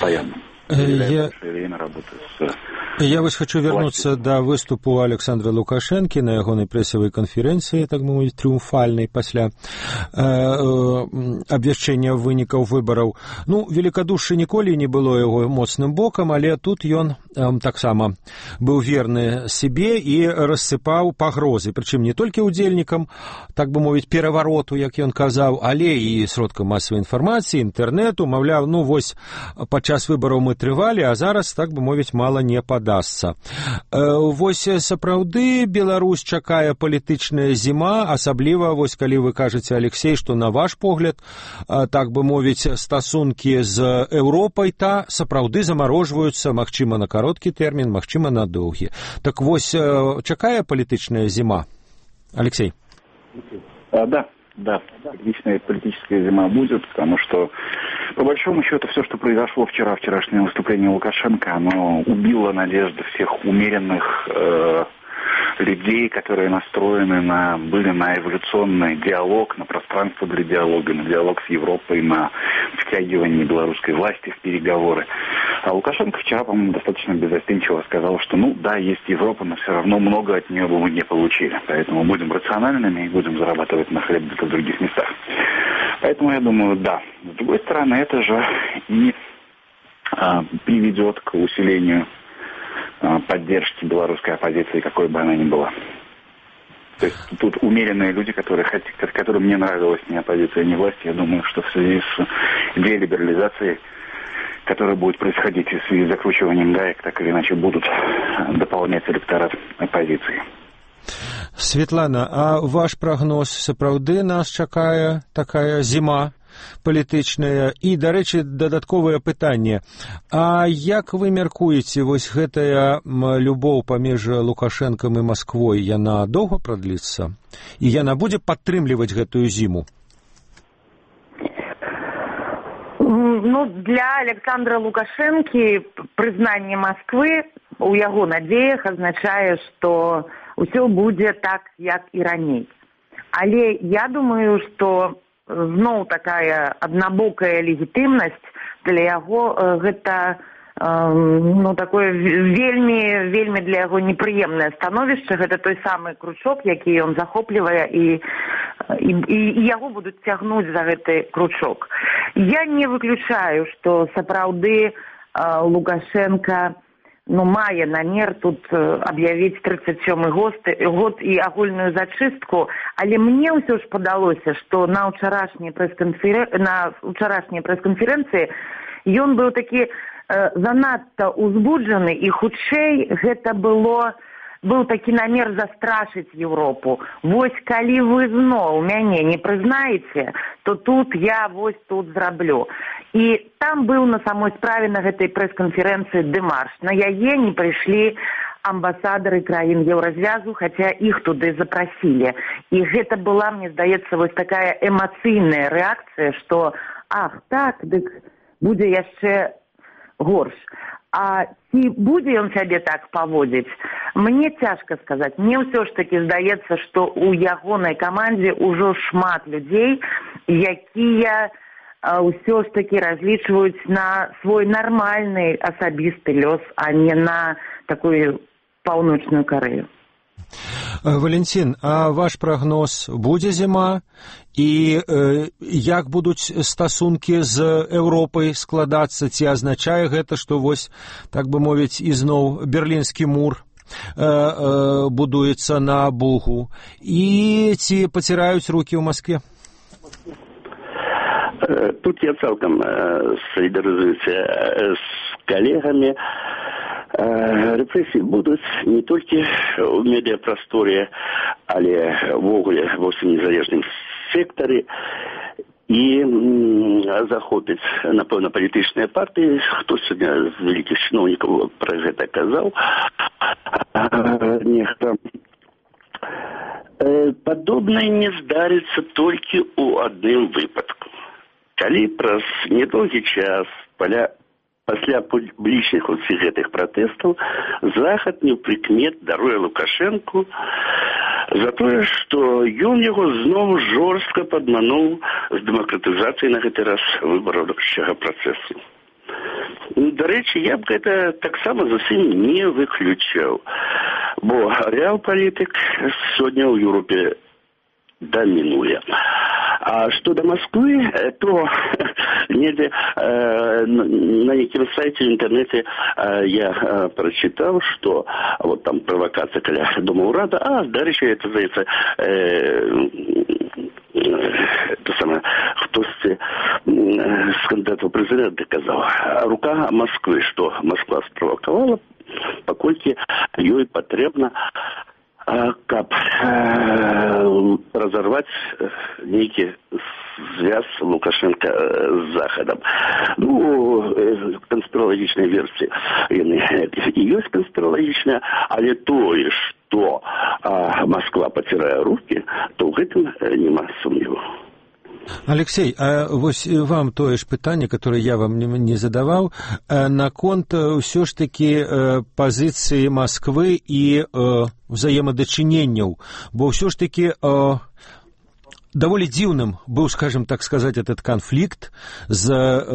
Я вось хочу вернуться да выступу Александра Лукашэнкі на ягонай прэсавай канферэнцыі, так мовіць, трыумфальнай пасля абвяшчэння вынікаў выбараў. Ну, великодушие ніколі не было яго моцным бокам, але тут ён таксама быў верны сябе і рассыпаў пагрозы, прычым не толькі ўдзельнікам, так бы мовіць, перавароту, як ён казаў, але і сродкам масавай інфармацыі, інтэрнэту, маўляў, ну вось падчас выбараў мы трывалі, а зараз, так бы мовіць, мала не падасца. Вось сапраўды Беларусь чакае палітычная зіма, асабліва, вось калі вы кажаце, Алексей, што на ваш погляд, так бы мовіць, стасункі з Еўропай сапраўды замарожваюцца, магчыма, на кароткі тэрмін, магчыма, на доўгі. Так вось, чакае палітычная зіма? Алексей? Да, отличная политическая зима будет, потому что, по большому счету, все, что произошло вчерашнее выступление Лукашенко, оно убило надежды всех умеренных людей, которые настроены были на эволюционный диалог, на пространство для диалога, на диалог с Европой, на втягивание белорусской власти в переговоры. А Лукашенко вчера, по-моему, достаточно беззастенчиво сказал, что, есть Европа, но все равно много от нее бы мы не получили. Поэтому будем рациональными и будем зарабатывать на хлеб где-то в других местах. Поэтому я думаю, да. С другой стороны, это же и приведет к усилению поддержки белорусской оппозиции, какой бы она ни была. То есть тут умеренные люди, которым не нравилась ни оппозиция, ни власть, я думаю, что в связи с делиберализацией, которая будет происходить в связи с закручиванием гаек, так или иначе будут дополнять электорат оппозиции. Светлана, а ваш прогноз, сапраўды нас чакае такая зіма палітычная? І, дарэчы, дадатковае пытанне. А як вы мяркуеце, вось гэтая любоў паміж Лукашэнкам і Масквой, яна доўга прадліцца? І яна будзе падтрымліваць гэтую зіму? Для Александра Лукашэнкі прызнанне Масквы у яго надзеях азначае, што ўсё будзе так, як і раней. Але я думаю, што зноў такая аднабокая легітымнасць для яго гэта такое вельмі для яго непрыемнае становішча. Гэта той самы кручок, які ён захоплівае, і яго будуць цягнуць за гэты кручок. Я не выключаю, што сапраўды Лукашенко мае намер тут аб'явіць 37-й год і агульную зачыстку, але мне ўсё ж падалося, што на ўчарашняй прэс-канферэнцыі ён быў такі занадта ўзбуджаны, і хутчэй гэта было был такі намер застрашыць Европу. Вось калі вы зноў мяне не прызнаеце, то тут я вось тут зраблю. І там быў на самой справе на гэтай прэс-канферэнцыі дэмарш. На яе не прыйшлі амбасадары краін Еўразвязу, хаця іх туды запрасілі. І гэта была, мне здаецца, вось такая эмацыйная рэакцыя, што ах, так, дык будзе яшчэ горш. А ці будзе ён сябе так паводзіць, мне цяжка сказаць. Мне ўсё ж такі здаецца, што ў ягонай камандзе ўжо шмат людзей, якія ўсё ж такі разлічваюць на свой нармальны асабісты лёс, а не на такую Паўночную Карэю. Валентин, а ваш прагноз, будзе зіма? І як будуць стасункі з Еўропай складацца? Ці азначае гэта, што вось, так бы мовіць, ізноў берлінскі мур будуецца на Бугу? І ці паціраюць рукі ў Маскве? Тут я цалкам солідарызуюся з калегамі. Рэпрэсіі будуць не толькі ў медыяпрасторе, але ввогуле ва ўсім незалежным сектары і захопіць, напэўна, палітычныя партыі. Хто сёння з вялікіх чыноўнікаў пра гэта казаў? Нехта. Падобнае не здарыцца толькі ў адным выпадку. Калі праз недоўгі час пасля публічных усіх гэтых пратэстаў Захад неўпрыкмет даруе Лукашэнку за тое, што ён яго зноў жорстка падмануў з дэмакратызацыяй на гэты раз выбараўчага працэсу. Дарэчы, я б гэта таксама зусім не выключаў, бо рэал-палітык сёння ў Еўропе дамінуе. А што да Москвы, то недзе на некім сайце в интернете я прочитал, что вот там провокация каля Дома Урада, дарэчы, это, здаецца, хтосьці з кандыдатаў прэзідэнта казаў. Рука Москвы, што Москва справакавала, паколькі ёй патрэбна каб разорвать некий связь Лукашенко с Заходом. Ну, конспирологичная версия и есть конспирологичная, але тое, что Москва потирая руки, то в этом нема сумніву. Алексей, а вось вам тое ж пытанне, которое я вам не задаваў, наконт ўсё ж такі пазіцыі Москвы і взаемадачыненняў, бо ўсё ж такі даволі дзіўным быў, скажем так сказать, этот конфликт з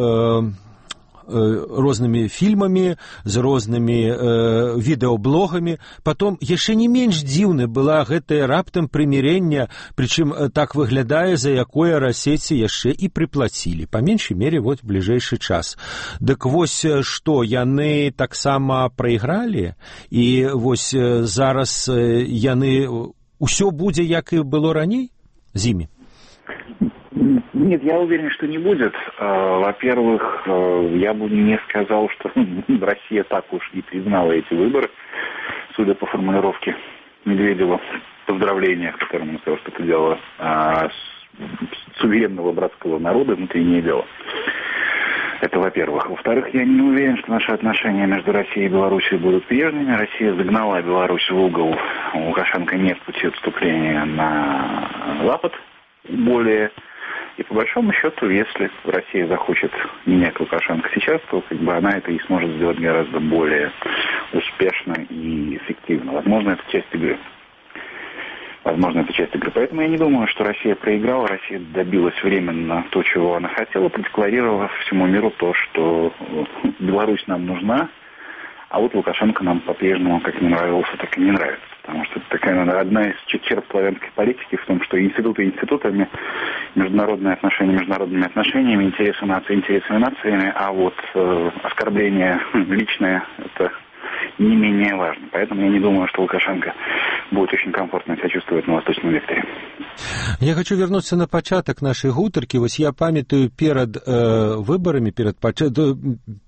рознымі фільмамі, з рознымі відэаблогамі. Потом яшчэ не менш дзіўна была гэтае раптам прымірэнне, прычым так выглядае, за якое расейцы яшчэ і прыплацілі, па меншай мере, вот бліжэйшы час. Дык вось што, яны таксама прайгралі, і вось зараз яны ўсё будзе, як і было раней з імі? Нет, я уверен, что не будет. Во-первых, я бы не сказал, что Россия так уж и признала эти выборы, судя по формулировке Медведева, поздравления, которым он сказал, что это дело суверенного братского народа, внутреннее дело. Это во-первых. Во-вторых, я не уверен, что наши отношения между Россией и Белоруссией будут прежними. Россия загнала Беларусь в угол. У Лукашенко нет пути отступления на Запад более. И по большому счету, если Россия захочет менять Лукашенко сейчас, то как бы она это и сможет сделать гораздо более успешно и эффективно. Возможно, это часть игры. Поэтому я не думаю, что Россия проиграла. Россия добилась временно то, чего она хотела, продекларировав всему миру то, что Беларусь нам нужна, а вот Лукашенко нам по-прежнему как не нравился, так и не нравится. Потому что это такая одна из черт славянской политики в том, что институты институтами, международные отношения международными отношениями, интересы нации интересами нациями, а вот оскорбление личное – это не менее важно. Поэтому я не думаю, что Лукашенко будет очень комфортно себя чувствовать на восточном векторе. Я хочу вернуться на пачатак нашай гутаркі. Вось я памятаю перад выбарамі,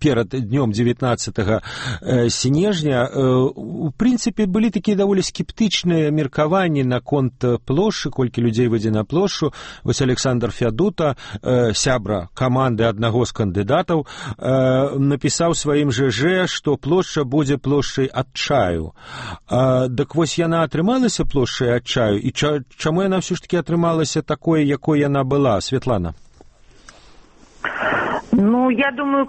перад днём 19 снежня. У прынцыпе, былі такія даволі скептычныя меркаванні наконт плошчы, колькі людзей выйдзе на плошчу. Вось Александр Фядута, сябра каманды аднаго з кандыдатаў, напісаў сваім ЖЖ, што плошча будзе плошчай адчаю. Дык вось яна атрымалася плошчай адчаю, і чаму яна ўсё ж такі атрымалася такой, якой яна была, Светлана? Ну, я думаю,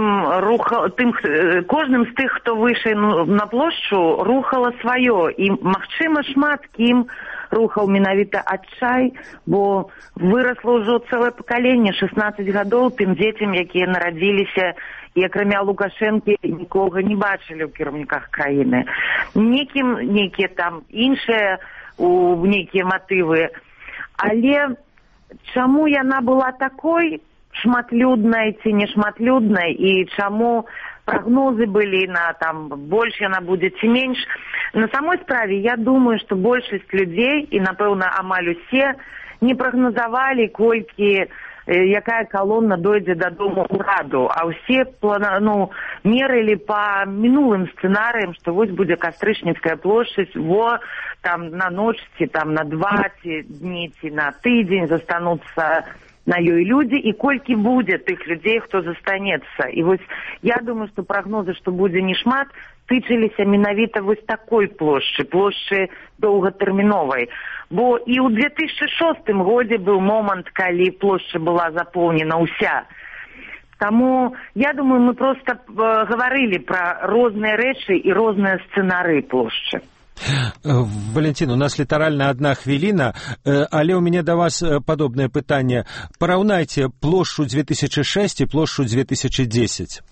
кожным з тых, хто выйшаў на плошчу, рухала сваё. І, магчыма, шмат кім рухаў менавіта адчай, бо вырасла ўжо цэлае пакаленне, 16 гадоў тым дзецям, якія нарадзіліся, і акрамя Лукашэнкі нікога не бачылі ў кіраўніках краіны. Нейкія там іншыя нейкія матывы. Але чаму яна была такой шматлюднай ці не шматлюднай, і чаму прагнозы былі на там больш яна будзе ці менш. На самой справе я думаю, што большасць людзей, і напэўна амаль усе, не прагназавалі, колькі якая калона дойдзе дадому ўраду, а ўсе мерылі па мінулым сцэнарыям, што вось будзе кастрычніцкая плошча, там на ноч ці там на 2 ці дні ці на тыдзень застануцца на ёй людзі, і колькі будзе тых людзей, хто застанецца. І вось я думаю, што прагнозы, што будзе не шмат, тычыліся менавіта вось такой плошчы доўгатэрміновай. Бо і ў 2006 годзе быў момант, калі плошча была запоўнена ўся. Таму, я думаю, мы проста гаварылі пра розныя рэчы і розныя сцэнары плошчы. Валентин, у нас літаральна 1 хвіліна, але ў мяне да вас падобнае пытанне. Параўнайце плошчу 2006 і плошчу 2010.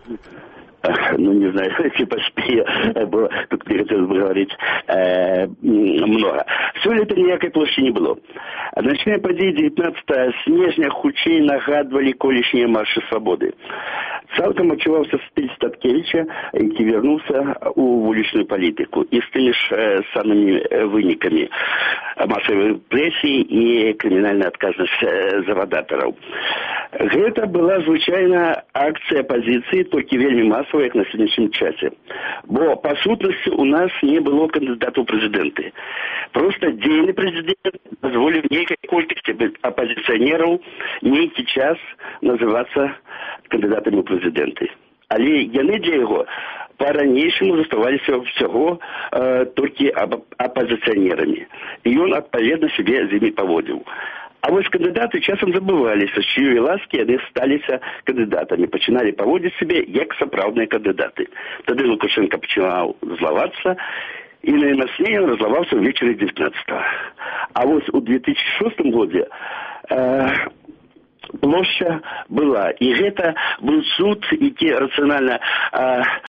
Ну, не знаю, если поспею, бо тут не хотелось бы говорить много. Сёлета ніякай плошчы не было. Начныя падзеі 19 снежня хутчей нагадвалі колішнія маршы свабоды. Цалкам адчуваўся стыль Статкевіча, які вярнуўся у вулічную палітыку і з тымі ж самымі вынікамі масавай рэпрэсіі і крымінальная адказнасць завадатараў. Гэта была звычайна акцыя апазіцыі, толькі вельмі масавая, як на сённяшнім часе. Бо, па сутнасці, у нас не было кандыдатаў у прэзідэнты. Проста дзейны прэзідэнт дазволіў нейкай колькасці апазіцыянераў нейкі час называцца кандыдатамі ў прэзідэнты. Але яны для яго па-ранейшаму заставаліся ўсяго толькі апазіцыянерамі. І ён, адпаведна, сябе з імі паводзіў. А вось кандыдаты часам забываліся, з чыёй ласкі яны сталіся кандыдатамі, пачыналі паводзіць сябе як сапраўдныя кандыдаты. Тады Лукашенко пачынаў злавацца, і наймацней ён разлаваўся ўвечары 19-го. А вось у 2006 годзе плошча была. І гэта быў суд, які рацыянальна